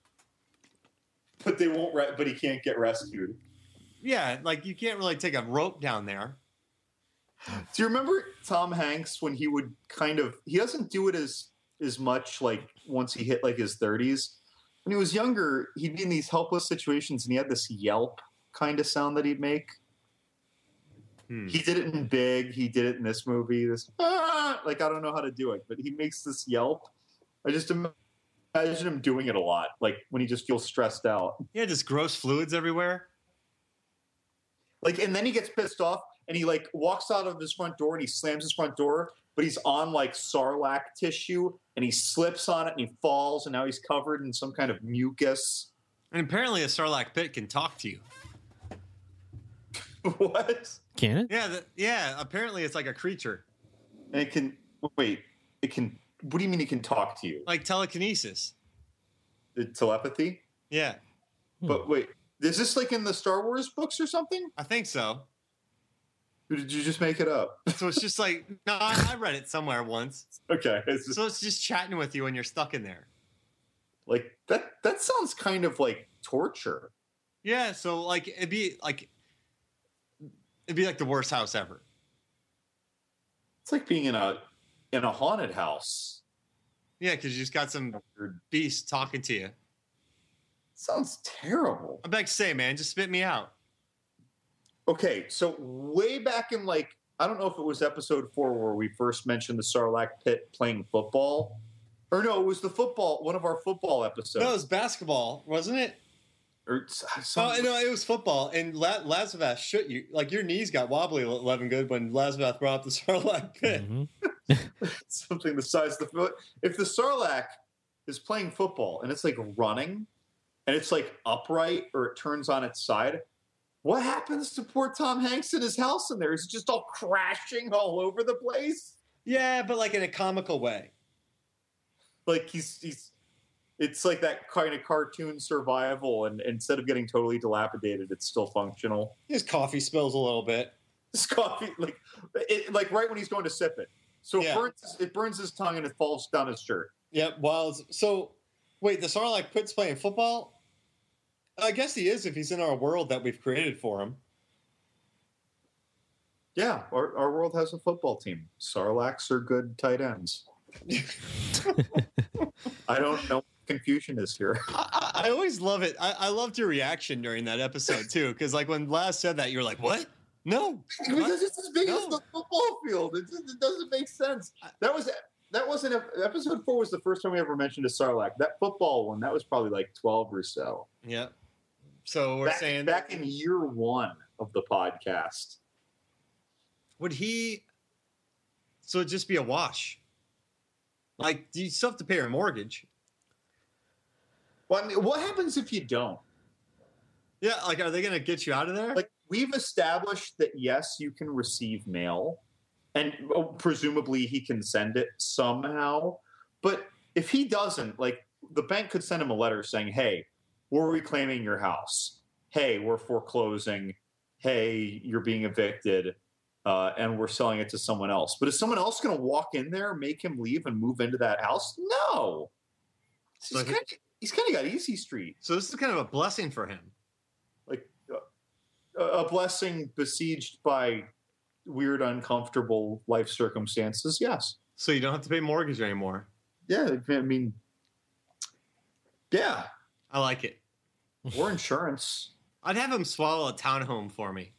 but they won't. Re- but he can't get rescued. Yeah, like you can't really take a rope down there. Do you remember Tom Hanks when he would kind of? He doesn't do it as as much like once he hit like his thirties. When he was younger, he'd be in these helpless situations, and he had this yelp kind of sound that he'd make. Hmm. He did it in Big. He did it in this movie. This ah! like I don't know how to do it, but he makes this yelp. I just imagine him doing it a lot, like when he just feels stressed out. Yeah, just gross fluids everywhere. Like, and then he gets pissed off, and he like walks out of his front door, and he slams his front door, but he's on like Sarlacc tissue, and he slips on it, and he falls, and now he's covered in some kind of mucus. And apparently, a Sarlacc pit can talk to you. What? Can it? Yeah, the, yeah. Apparently, it's like a creature, And it can wait. It can. What do you mean it can talk to you? like telekinesis. The telepathy? Yeah, But wait, is this like in the Star Wars books or something? I think so. Or did you just make it up? So it's just like, no, I, I read it somewhere once. Okay, it's just, So it's just chatting with you when you're stuck in there. like that. That sounds kind of like torture. Yeah, so like it'd be like it'd be like the worst house ever. It's like being in a in a haunted house. Yeah, because you just got some Weird. beast talking to you. Sounds terrible. I'm back to say, man, just spit me out. Okay, so way back in like I don't know if it was episode four where we first mentioned the Sarlacc pit playing football, or no, it was the football one of our football episodes. No, it was basketball, wasn't it? Or s- some, Oh, no, it was football. And La- Lazarus shoot you. Like your knees got wobbly, Levin Good, when Lazarus brought up the Sarlacc pit. Mhm. something the size of the foot. If the Sarlacc is playing football and it's like running, and it's like upright or it turns on its side, what happens to poor Tom Hanks in his house in there? Is it just all crashing all over the place? Yeah, but like in a comical way. Like he's he's it's like that kind of cartoon survival, and instead of getting totally dilapidated, it's still functional. His coffee spills a little bit. This coffee, like it, like right when he's going to sip it, so Yeah. it burns it burns his tongue and it falls down his shirt. Yep. Well, so wait, the Sarlacc pit's playing football? I guess he is if he's in our world that we've created for him. Yeah, our, our world has a football team. Sarlaccs are good tight ends. I don't know what confusion is here. I, I I always love it. I, I loved your reaction during that episode too, because like when Laz said that, you were like, "What? No, Because it's as big as No. the football field. It, just, it doesn't make sense. That was that wasn't episode four was the first time we ever mentioned a Sarlacc. That football one, that was probably like twelve or so. yeah." So we're back, saying, back in year one of the podcast. would he? So it'd just be a wash. Like, do you still have to pay your mortgage? Well, I mean, what happens if you don't? Yeah, like, are they going to get you out of there? Like we've established that yes, you can receive mail, and oh, presumably he can send it somehow. But if he doesn't, like the bank could send him a letter saying, "Hey, we're reclaiming your house," hey, we're foreclosing. Hey, you're being evicted. Uh, and we're selling it to someone else. But is someone else going to walk in there, make him leave, and move into that house? No. He's So he- kind of he's kind of got easy street, So this is kind of a blessing for him. like uh, a blessing besieged by weird, uncomfortable life circumstances. Yes. So you don't have to pay mortgage anymore. Yeah. I mean, yeah. I like it. Or insurance, I'd have him swallow a townhome for me.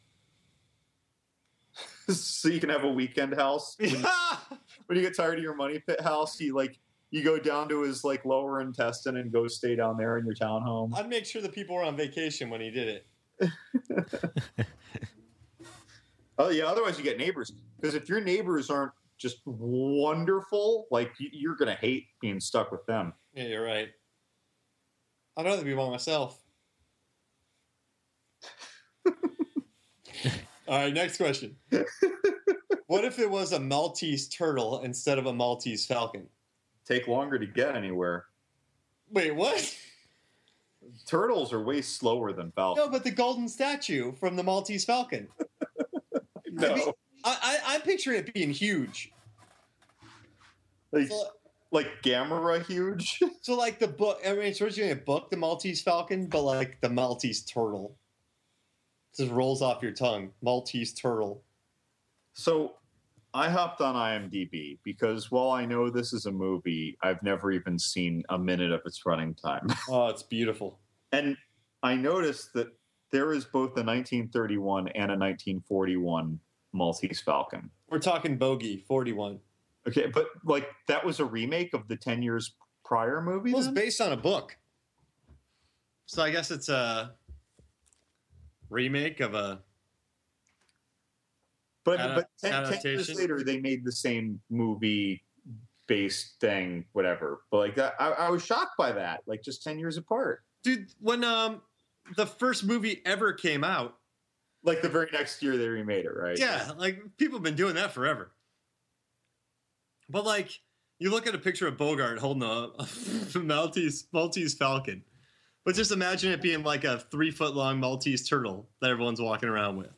so you can have a weekend house. When you, when you get tired of your money pit house, you like you go down to his like lower intestine and go stay down there in your townhome. I'd make sure the people were on vacation when he did it. Oh yeah, otherwise you get neighbors. Because if your neighbors aren't just wonderful, like you- you're gonna hate being stuck with them. Yeah, you're right. I'd rather be by myself. All right, next question. What if it was a Maltese turtle instead of a Maltese falcon? Take longer to get anywhere. Wait, what? Turtles are way slower than falcons. No, but the golden statue from the Maltese falcon. No, I mean, I, I, I'm picturing it being huge. like, So, like Gamera huge. so like the book, I mean, it's originally a book, the Maltese falcon, but like the Maltese turtle. It just rolls off your tongue. Maltese turtle. So I hopped on IMDb because while I know this is a movie, I've never even seen a minute of its running time. Oh, it's beautiful. And I noticed that there is both a nineteen thirty-one and a nineteen forty-one Maltese Falcon. We're talking Bogey, forty-one. Okay, but like that was a remake of the ten years prior movie? Well, it's then? based on a book. So I guess it's a remake of a... But, Adap- but ten, ten years adaptation? later, they made the same movie based thing, whatever. But like that, I, I was shocked by that. Like just ten years apart. Dude, when um the first movie ever came out, Like the very next year, they remade it, right? yeah, like people have been doing that forever. But like, you look at a picture of Bogart holding a, a Maltese Maltese Falcon, but just imagine it being like a three foot long Maltese turtle that everyone's walking around with.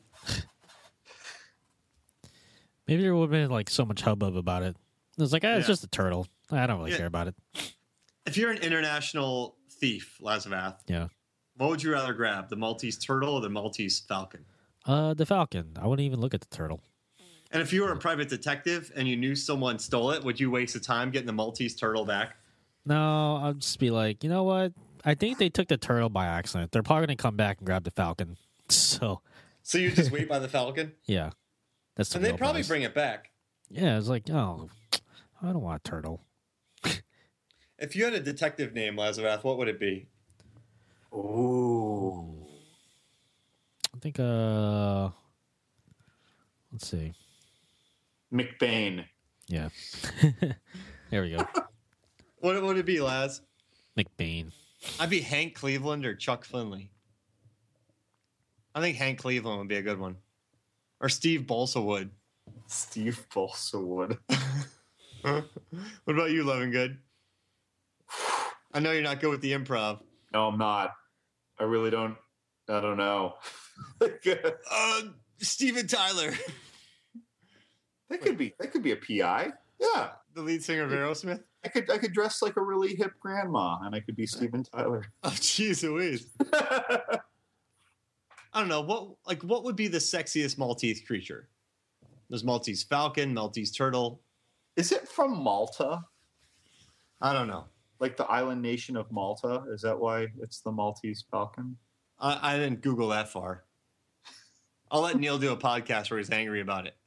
Maybe there would have been like so much hubbub about it. It was like, ah, it's Yeah. just a turtle. I don't really Yeah. care about it. If you're an international thief, Lazavath, Yeah. what would you rather grab, the Maltese turtle or the Maltese Falcon? Uh, the falcon. I wouldn't even look at the turtle. And if you were a private detective and you knew someone stole it, would you waste the time getting the Maltese turtle back? No, I'll just be like, you know what? I think they took the turtle by accident. They're probably gonna come back and grab the falcon. So So you just wait by the Falcon, yeah, that's the and they'd real probably prize. bring it back. Yeah, it's like, oh, I don't want a turtle. If you had a detective name, Lazarath, what would it be? Ooh. I think. Uh, let's see. McBain. Yeah, there we go. What would it be, Laz? McBain. I'd be Hank Cleveland or Chuck Finley. I think Hank Cleveland would be a good one. Or Steve Bolsawood. Steve Bolsawood. What about you, Loving Good? I know you're not good with the improv. No, I'm not. I really don't. I don't know. that Uh, Steven Tyler, could be. That could be a P I. Yeah, the lead singer of Aerosmith. I could. I could dress like a really hip grandma, and I could be Steven Tyler. Oh, jeez Louise. I don't know what like what would be the sexiest Maltese creature? There's Maltese falcon, Maltese turtle. Is it from Malta? I don't know. Like the island nation of Malta? Is that why it's the Maltese Falcon? I, I didn't Google that far. I'll let Neil do a podcast where he's angry about it.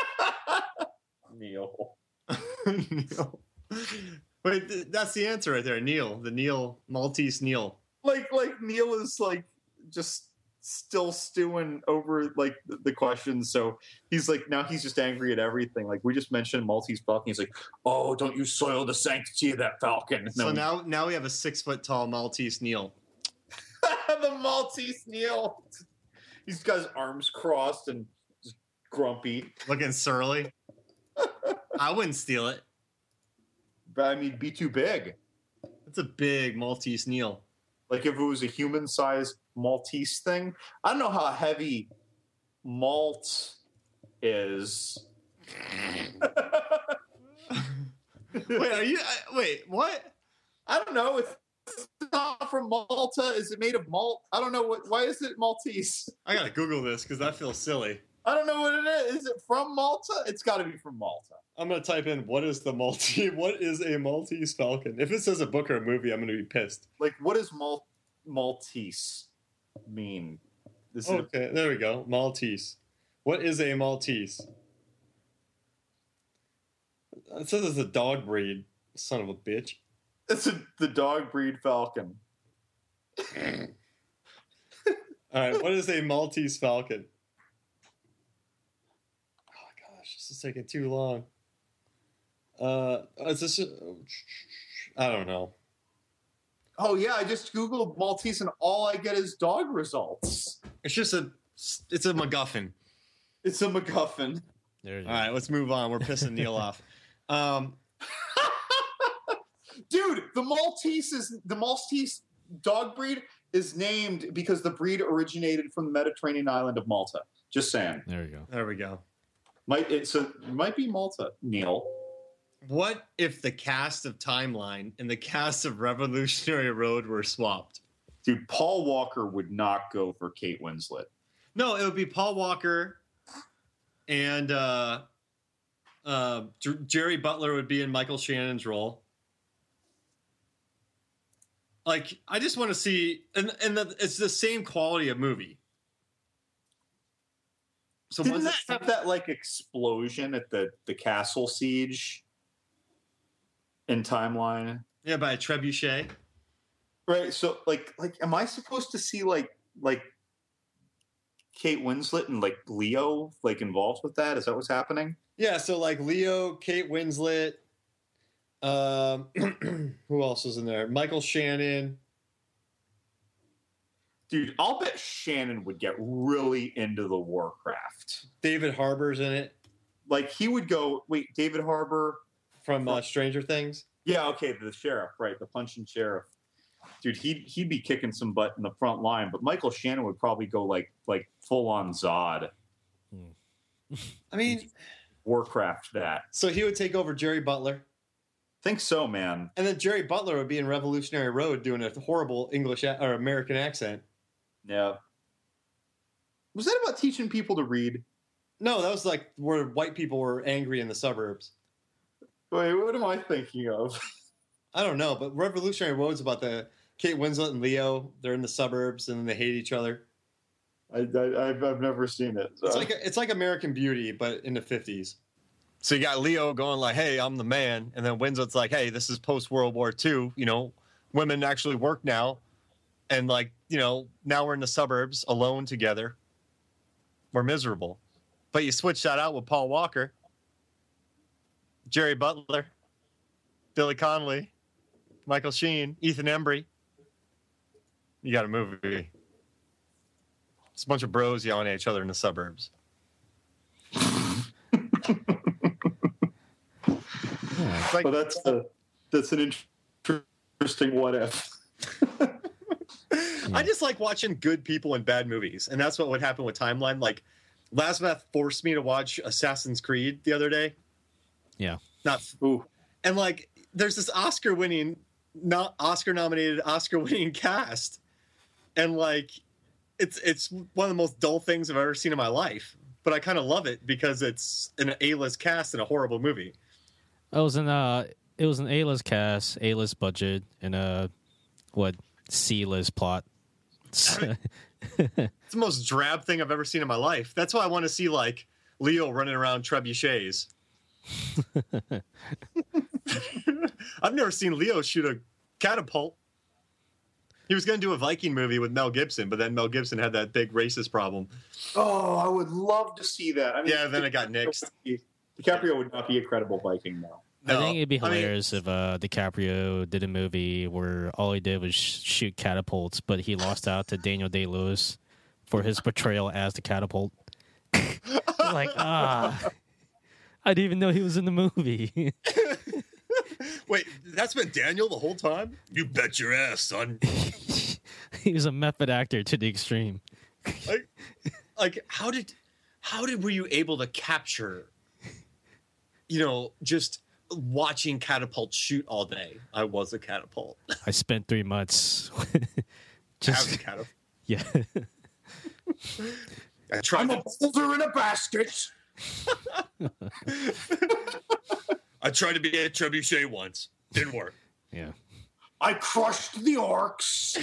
Neil. Neil. Wait, th- that's the answer right there. Neil, the Neil Maltese Neil. Like, like Neil is like just still stewing over like the, the questions. So he's like, now he's just angry at everything. Like we just mentioned Maltese Falcon. He's like, oh, don't you soil the sanctity of that Falcon. So now, now we have a six foot tall Maltese Neil. the Maltese Neil. He's got his arms crossed and just grumpy. Looking surly. I wouldn't steal it. But I mean, be too big. That's a big Maltese Neil. Like if it was a human-sized Maltese thing. I don't know how heavy malt is. Wait, are you? I, wait, what? I don't know. It's not from Malta. Is it made of malt? I don't know what. Why is it Maltese? I gotta Google this because that feels silly. I don't know what it is. Is it from Malta? It's got to be from Malta. I'm gonna type in what is the Maltese? What is a Maltese Falcon? If it says a book or a movie, I'm gonna be pissed. Like, what does Mal- Maltese mean? This is Okay, there we go. Maltese. What is a Maltese? It says it's a dog breed. Son of a bitch. it's a, the dog breed falcon. All right, what is a Maltese Falcon? Oh my gosh, this is taking too long. Uh, is this? I don't know. Oh yeah, I just googled Maltese and all I get is dog results. It's just a. It's a MacGuffin. It's a MacGuffin. There you All right, let's move on. We're pissing Neil off. Um, Dude, the Maltese is the Maltese dog breed is named because the breed originated from the Mediterranean island of Malta. Just saying. There you go. there we go. Might it's a it might be Malta, Neil. What if the cast of Timeline and the cast of Revolutionary Road were swapped? Dude, Paul Walker would not go for Kate Winslet. No, it would be Paul Walker and uh, uh, J- Jerry Butler would be in Michael Shannon's role. Like, I just want to see, and and the, it's the same quality of movie. So Didn't was that it, have that like explosion at the, the castle siege in Timeline? yeah, by a trebuchet. Right. So like like am I supposed to see like like Kate Winslet and like Leo like involved with that? Is that what's happening? Yeah, so like Leo, Kate Winslet, um, who else was in there? Michael Shannon. Dude, I'll bet Shannon would get really into the Warcraft. David Harbour's in it Like he would go, wait, David Harbour? from uh, Stranger Things. Yeah, okay, the sheriff, right, the punching sheriff. Dude, he'd he'd be kicking some butt in the front line, but Michael Shannon would probably go like like full on Zod. I mean, Warcraft that. so he would take over Jerry Butler, Think so, man. and then Jerry Butler would be in Revolutionary Road doing a horrible English a- or American accent. Yeah. Was that about teaching people to read? No, that was like where white people were angry in the suburbs. Wait, what am I thinking of? I don't know, but Revolutionary Road's about the Kate Winslet and Leo. They're in the suburbs and they hate each other. I, I I've, I've never seen it. So. It's like it's like American Beauty, but in the fifties. So you got Leo going like, "Hey, I'm the man," and then Winslet's like, "Hey, this is post World War Two. You know, women actually work now, and like, you know, now we're in the suburbs alone together. We're miserable." But you switch that out with Paul Walker, Jerry Butler, Billy Connolly, Michael Sheen, Ethan Embry. You got a movie. It's a bunch of bros yelling at each other in the suburbs. It's like, Well, that's a, that's an interesting what if. I just like watching good people in bad movies, and that's what would happen with Timeline. Like, Lasmath forced me to watch Assassin's Creed the other day. Yeah. Not, Ooh. and like, there's this Oscar-winning, not Oscar-nominated, Oscar-winning cast, and like, it's it's one of the most dull things I've ever seen in my life. But I kind of love it because it's an A-list cast in a horrible movie. It was an uh, it was an A-list cast, A-list budget, and a what C-list plot. It's the most drab thing I've ever seen in my life. That's why I want to see like Leo running around trebuchets. I've never seen Leo shoot a catapult. He was going to do a Viking movie with Mel Gibson, but then Mel Gibson had that big racist problem. Oh, I would love to see that. I mean, Yeah, then it got nixed. DiCaprio would not be a credible Viking now. I No, think it'd be I mean, hilarious if uh, DiCaprio did a movie where all he did was sh- shoot catapults, but he lost out to Daniel Day-Lewis for his portrayal as the catapult. Like, ah, I didn't even know he was in the movie. Wait, that's been Daniel the whole time? You bet your ass, son. he was a method actor to the extreme. Like, like how did how did were you able to capture, you know, just watching catapult shoot all day? I was a catapult. I spent three months. Just as a catapult. Yeah. I tried I'm to, a boulder in a basket. I tried to be a trebuchet once. Didn't work. Yeah. I crushed the orcs.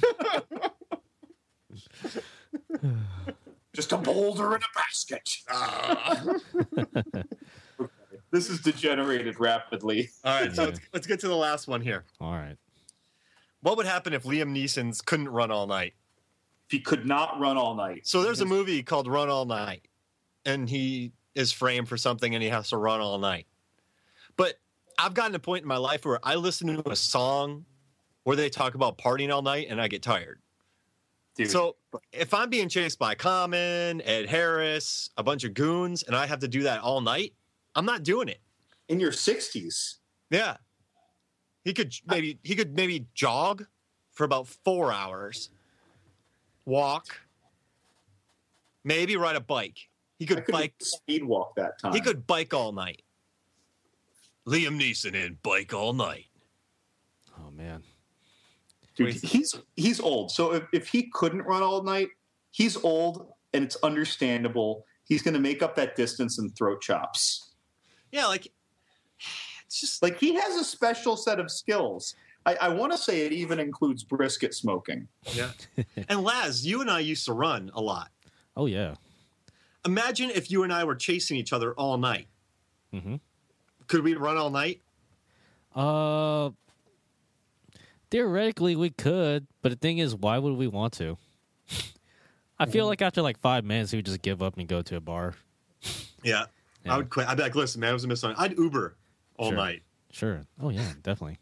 Just a boulder in a basket. Ah. This is degenerated rapidly. All right, so Yeah. let's, let's get to the last one here. All right. What would happen if Liam Neeson's couldn't run all night? If he could not run all night. So there's a movie called Run All Night, and he is framed for something and he has to run all night. But I've gotten to a point in my life where I listen to a song where they talk about partying all night and I get tired. Dude. So if I'm being chased by Common, Ed Harris, a bunch of goons, and I have to do that all night, I'm not doing it. In your sixties. Yeah. He could maybe he could maybe jog for about four hours, walk, maybe ride a bike. He I could could bike. speed walk that time. He could bike all night. Liam Neeson in Bike All Night. Oh man. Dude, he's he's old. So if, if he couldn't run all night, he's old and it's understandable. He's going to make up that distance and throat chops. Yeah, like it's just Like he has a special set of skills. I, I want to say it even includes brisket smoking. yeah. And Laz, you and I used to run a lot. Oh yeah. Imagine if you and I were chasing each other all night. Mm-hmm. Could we run all night? Uh, theoretically we could, but the thing is, why would we want to? I feel like after like five minutes, we would just give up and go to a bar. Yeah. Yeah. I would quit. I'd be like, listen, man, I was a miss on. I'd Uber all Sure. night. Sure. Oh yeah, definitely.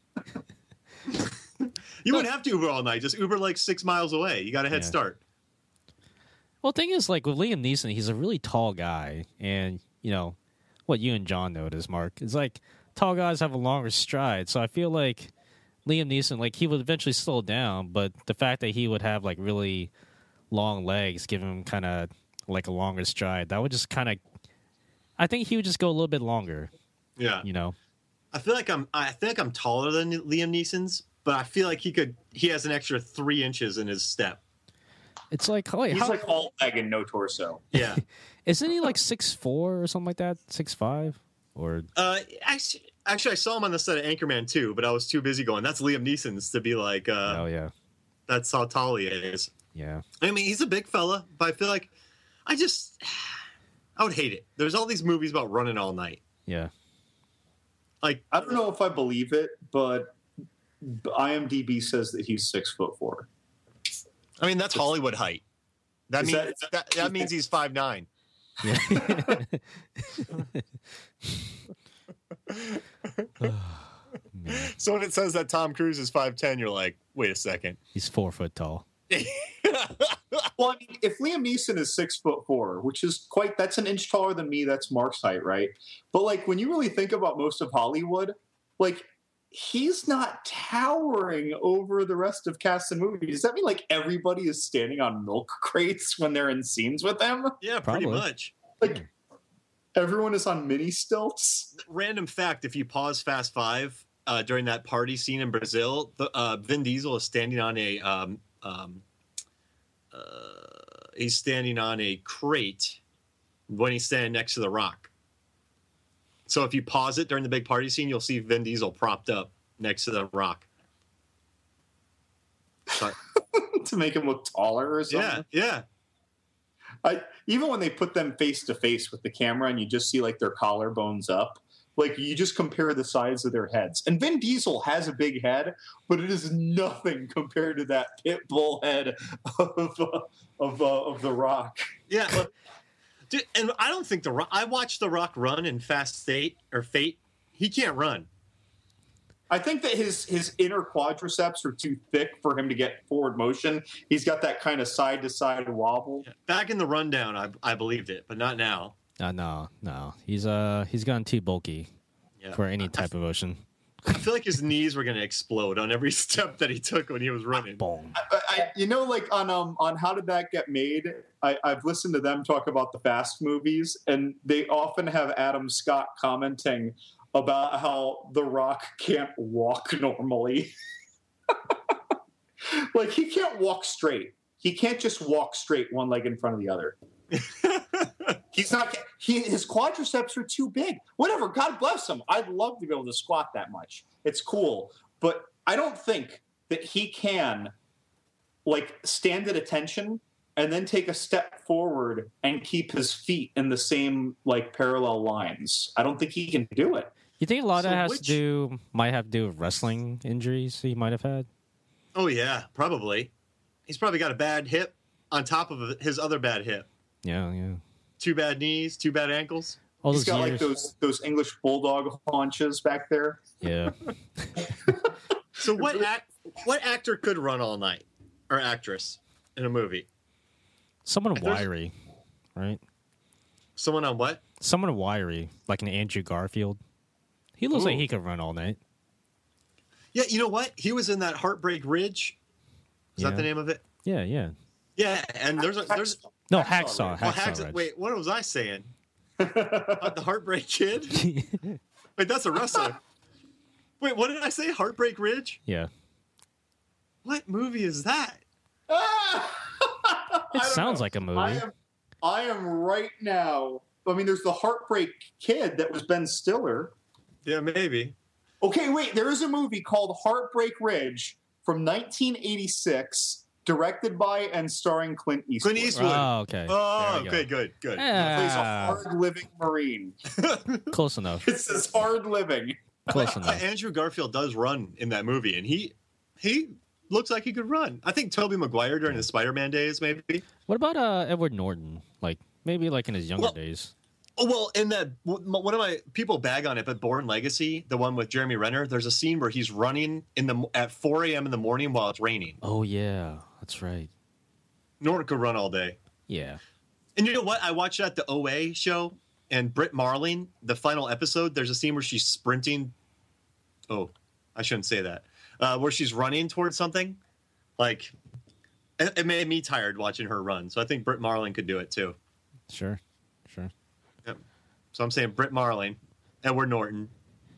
You wouldn't have to Uber all night. Just Uber like six miles away. You got a head Yeah. start. Well, the thing is, like with Liam Neeson, he's a really tall guy, and you know what you and John noticed, Mark. It's like tall guys have a longer stride, so I feel like Liam Neeson, like he would eventually slow down, but the fact that he would have like really long legs, give him kind of like a longer stride, that would just kind of, I think he would just go a little bit longer, Yeah. you know. I feel like I'm. I feel like I'm taller than Liam Neeson's, but I feel like he could. He has an extra three inches in his step. It's like, wait, He's how, like all leg and no torso. Yeah. isn't he like six four or something like that, six five or? uh, actually, actually, I saw him on the set of Anchorman too, but I was too busy going. That's Liam Neeson's to be like. Uh, oh yeah, That's how tall he is. yeah. I mean, he's a big fella, but I feel like I just. I would hate it. There's all these movies about running all night. Yeah. Like, I don't know if I believe it, but IMDb says that he's six foot four. I mean, that's Hollywood height. That Is means that- is that, that- that, means he's five nine. Yeah. Man, So when it says that Tom Cruise is five ten, you're like, wait a second. he's four foot tall. Well, I mean, if Liam Neeson is six foot four, which is quite, that's an inch taller than me, that's Mark's height, right? But like when you really think about most of Hollywood, like he's not towering over the rest of cast and movies. Does that mean like everybody is standing on milk crates when they're in scenes with him? Yeah, pretty Probably. much. Like everyone is on mini stilts? Random fact: if you pause Fast Five uh, during that party scene in Brazil, the, uh, Vin Diesel is standing on a um, um, uh, he's standing on a crate when he's standing next to The Rock. So if you pause it during the big party scene, you'll see Vin Diesel propped up next to The Rock. But, To make him look taller or something? yeah, yeah. I, even when they put them face to face with the camera and you just see like their collarbones up, like you just compare the size of their heads. And Vin Diesel has a big head, but it is nothing compared to that pit bull head of uh, of uh, of The Rock. Yeah, but, dude, and I don't think the Rock. I watched the Rock run in Fast State or Fate. He can't run. I think that his his inner quadriceps are too thick for him to get forward motion. He's got that kind of side to side wobble. Back in the rundown, I I believed it, but not now. Uh, no, no, he's uh he's gotten too bulky Yeah. for any type of ocean. I feel like his knees were going to explode on every step that he took when he was running. Boom. I, I, you know, like on um on How Did That Get Made? I, I've listened to them talk about the Fast movies, and they often have Adam Scott commenting about how The Rock can't walk normally. Like he can't walk straight. He can't just walk straight, one leg in front of the other. He's not. He his quadriceps are too big. Whatever. God bless him. I'd love to be able to squat that much. It's cool, but I don't think that he can like stand at attention and then take a step forward and keep his feet in the same like parallel lines. I don't think he can do it. You think a lot of So that has which- to do, might have to do with wrestling injuries he might have had? Oh, yeah, probably. He's probably got a bad hip on top of his other bad hip. Yeah, yeah. Two bad knees, two bad ankles. All He's those got years. like those those English bulldog haunches back there. Yeah. So what act, what actor could run all night, or actress, in a movie? Someone There's- wiry, right? Someone on what? Someone wiry, like an Andrew Garfield. He looks like Ooh. he could run all night. Yeah, you know what? He was in that Heartbreak Ridge. Is Yeah. that the name of it? Yeah, yeah. Yeah, and there's a, there's No, Hacksaw Hacksaw. Ridge. oh, Hacksaw Hacksaw- Ridge. wait, what was I saying? Uh, the Heartbreak Kid? Wait, that's a wrestler. Wait, what did I say? Heartbreak Ridge? Yeah. What movie is that? It sounds like a movie. I am, I am right now. I mean, there's the Heartbreak Kid that was Ben Stiller. Yeah, maybe. Okay, wait. There is a movie called Heartbreak Ridge from nineteen eighty-six, directed by and starring Clint Eastwood. Clint Eastwood. Oh, okay. Oh, There we go. okay, good, good. He plays a Ah, hard-living Marine. close enough. It says hard living. Close Uh, enough. Andrew Garfield does run in that movie, and he he looks like he could run. I think Tobey Maguire during his Spider-Man days, maybe. What about uh, Edward Norton? Like maybe like in his younger Well- days. Oh well, in that one of my people bag on it, but Bourne Legacy, the one with Jeremy Renner, there's a scene where he's running in the at four a.m. in the morning while it's raining. Oh yeah, that's right. Norton could run all day. Yeah. And you know what? I watched that the O A show, and Britt Marling, the final episode, there's a scene where she's sprinting. Oh, I shouldn't say that. Uh, where she's running towards something. Like, it, it made me tired watching her run. So I think Britt Marling could do it too. Sure. Sure. So I'm saying Britt Marling, Edward Norton,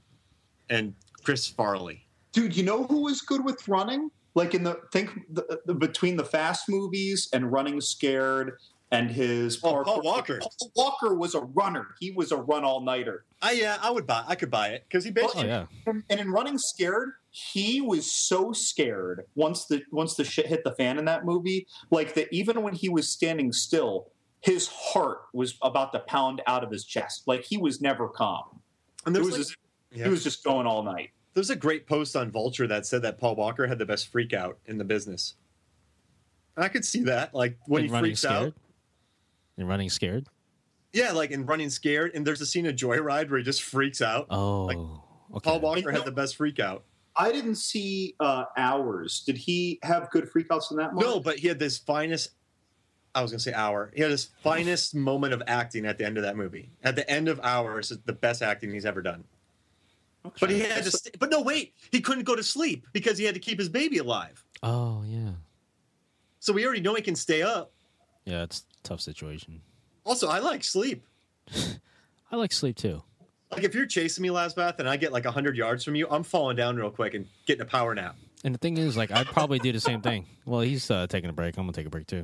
and Chris Farley. Dude, you know who was good with running? Like in the think the, the, between the Fast movies and Running Scared and his Oh, parkour- Paul Walker. Paul Walker was a runner. He was a run all nighter. I yeah, I would buy. I could buy it because he Oh basically. yeah. And, and in Running Scared, he was so scared once the once the shit hit the fan in that movie, like that even when he was standing still, his heart was about to pound out of his chest. Like he was never calm. And It there's was like, just, yeah. he was just going all night. There's a great post on Vulture that said that Paul Walker had the best freak out in the business. And I could see that, like when In he running freaks scared. out. In running scared. Yeah, like in Running Scared, and there's a scene of Joyride where he just freaks out. Oh. Like, okay. Paul Walker had the best freak out. I didn't see uh, Hours. Did he have good freakouts in that moment? No, but he had this finest. I was gonna say hour. He had his finest moment of acting at the end of that movie. At the end of Hours, is the best acting he's ever done. Okay. But he had to. St- but no, wait, he couldn't go to sleep because he had to keep his baby alive. Oh yeah. So we already know he can stay up. Yeah, it's a tough situation. Also, I like sleep. I like sleep too. Like if you're chasing me, Lasbath, and I get like hundred yards from you, I'm falling down real quick and getting a power nap. And the thing is, like, I'd probably do the same thing. Well, he's uh, taking a break. I'm gonna take a break too.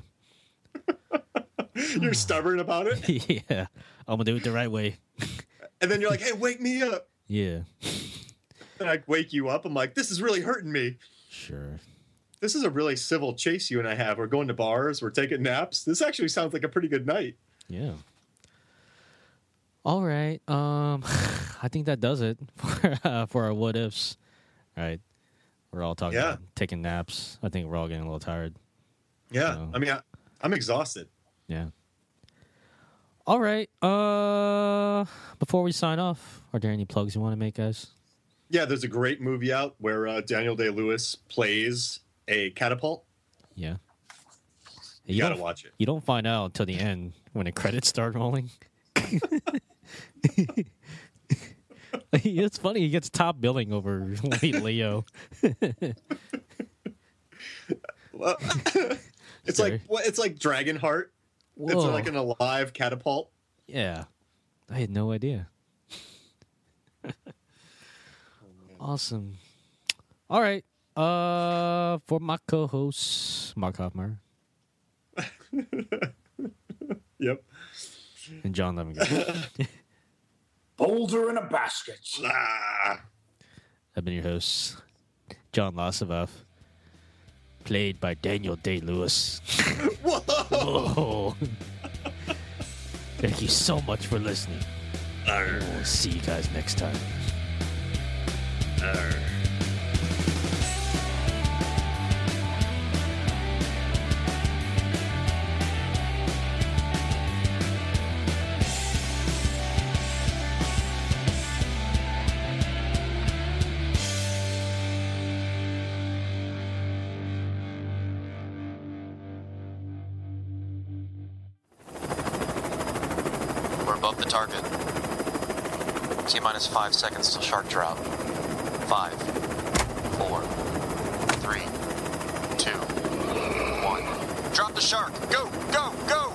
You're stubborn about it, Yeah, I'm gonna do it the right way. and then you're like, "Hey, wake me up!" Yeah, And I wake you up. I'm like, "This is really hurting me. sure. This is a really civil chase you and I have. We're going to bars. We're taking naps. This actually sounds like a pretty good night." Yeah. All right. Um, I think that does it for uh, for our what ifs. All right. We're all talking Yeah. about taking naps. I think we're all getting a little tired. Yeah, So- I mean, I, I'm exhausted. Yeah. All right. Uh, before we sign off, are there any plugs you want to make, guys? Yeah, there's a great movie out where uh, Daniel Day-Lewis plays a catapult. Yeah. You, gotta don't, watch it. You don't find out until the end when the credits start rolling. It's funny. He gets top billing over Leo. Well, it's Sorry. like what? It's like Dragonheart. It's Whoa. like an alive catapult. Yeah. I had no idea. Awesome. All right. Uh, for my co-hosts, Mark Hoffmeyer Yep. and John Levingood. Boulder in a basket. Ah. I've been your host, John Lasavov, played by Daniel Day-Lewis. Whoa. Whoa. Thank you so much for listening. Arr. We'll see you guys next time. Arr. We're above the target. T minus five seconds till shark drop. Five, four, three, two, one. Drop the shark! Go, go, go!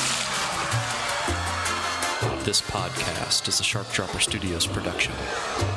This podcast is a Shark Dropper Studios production.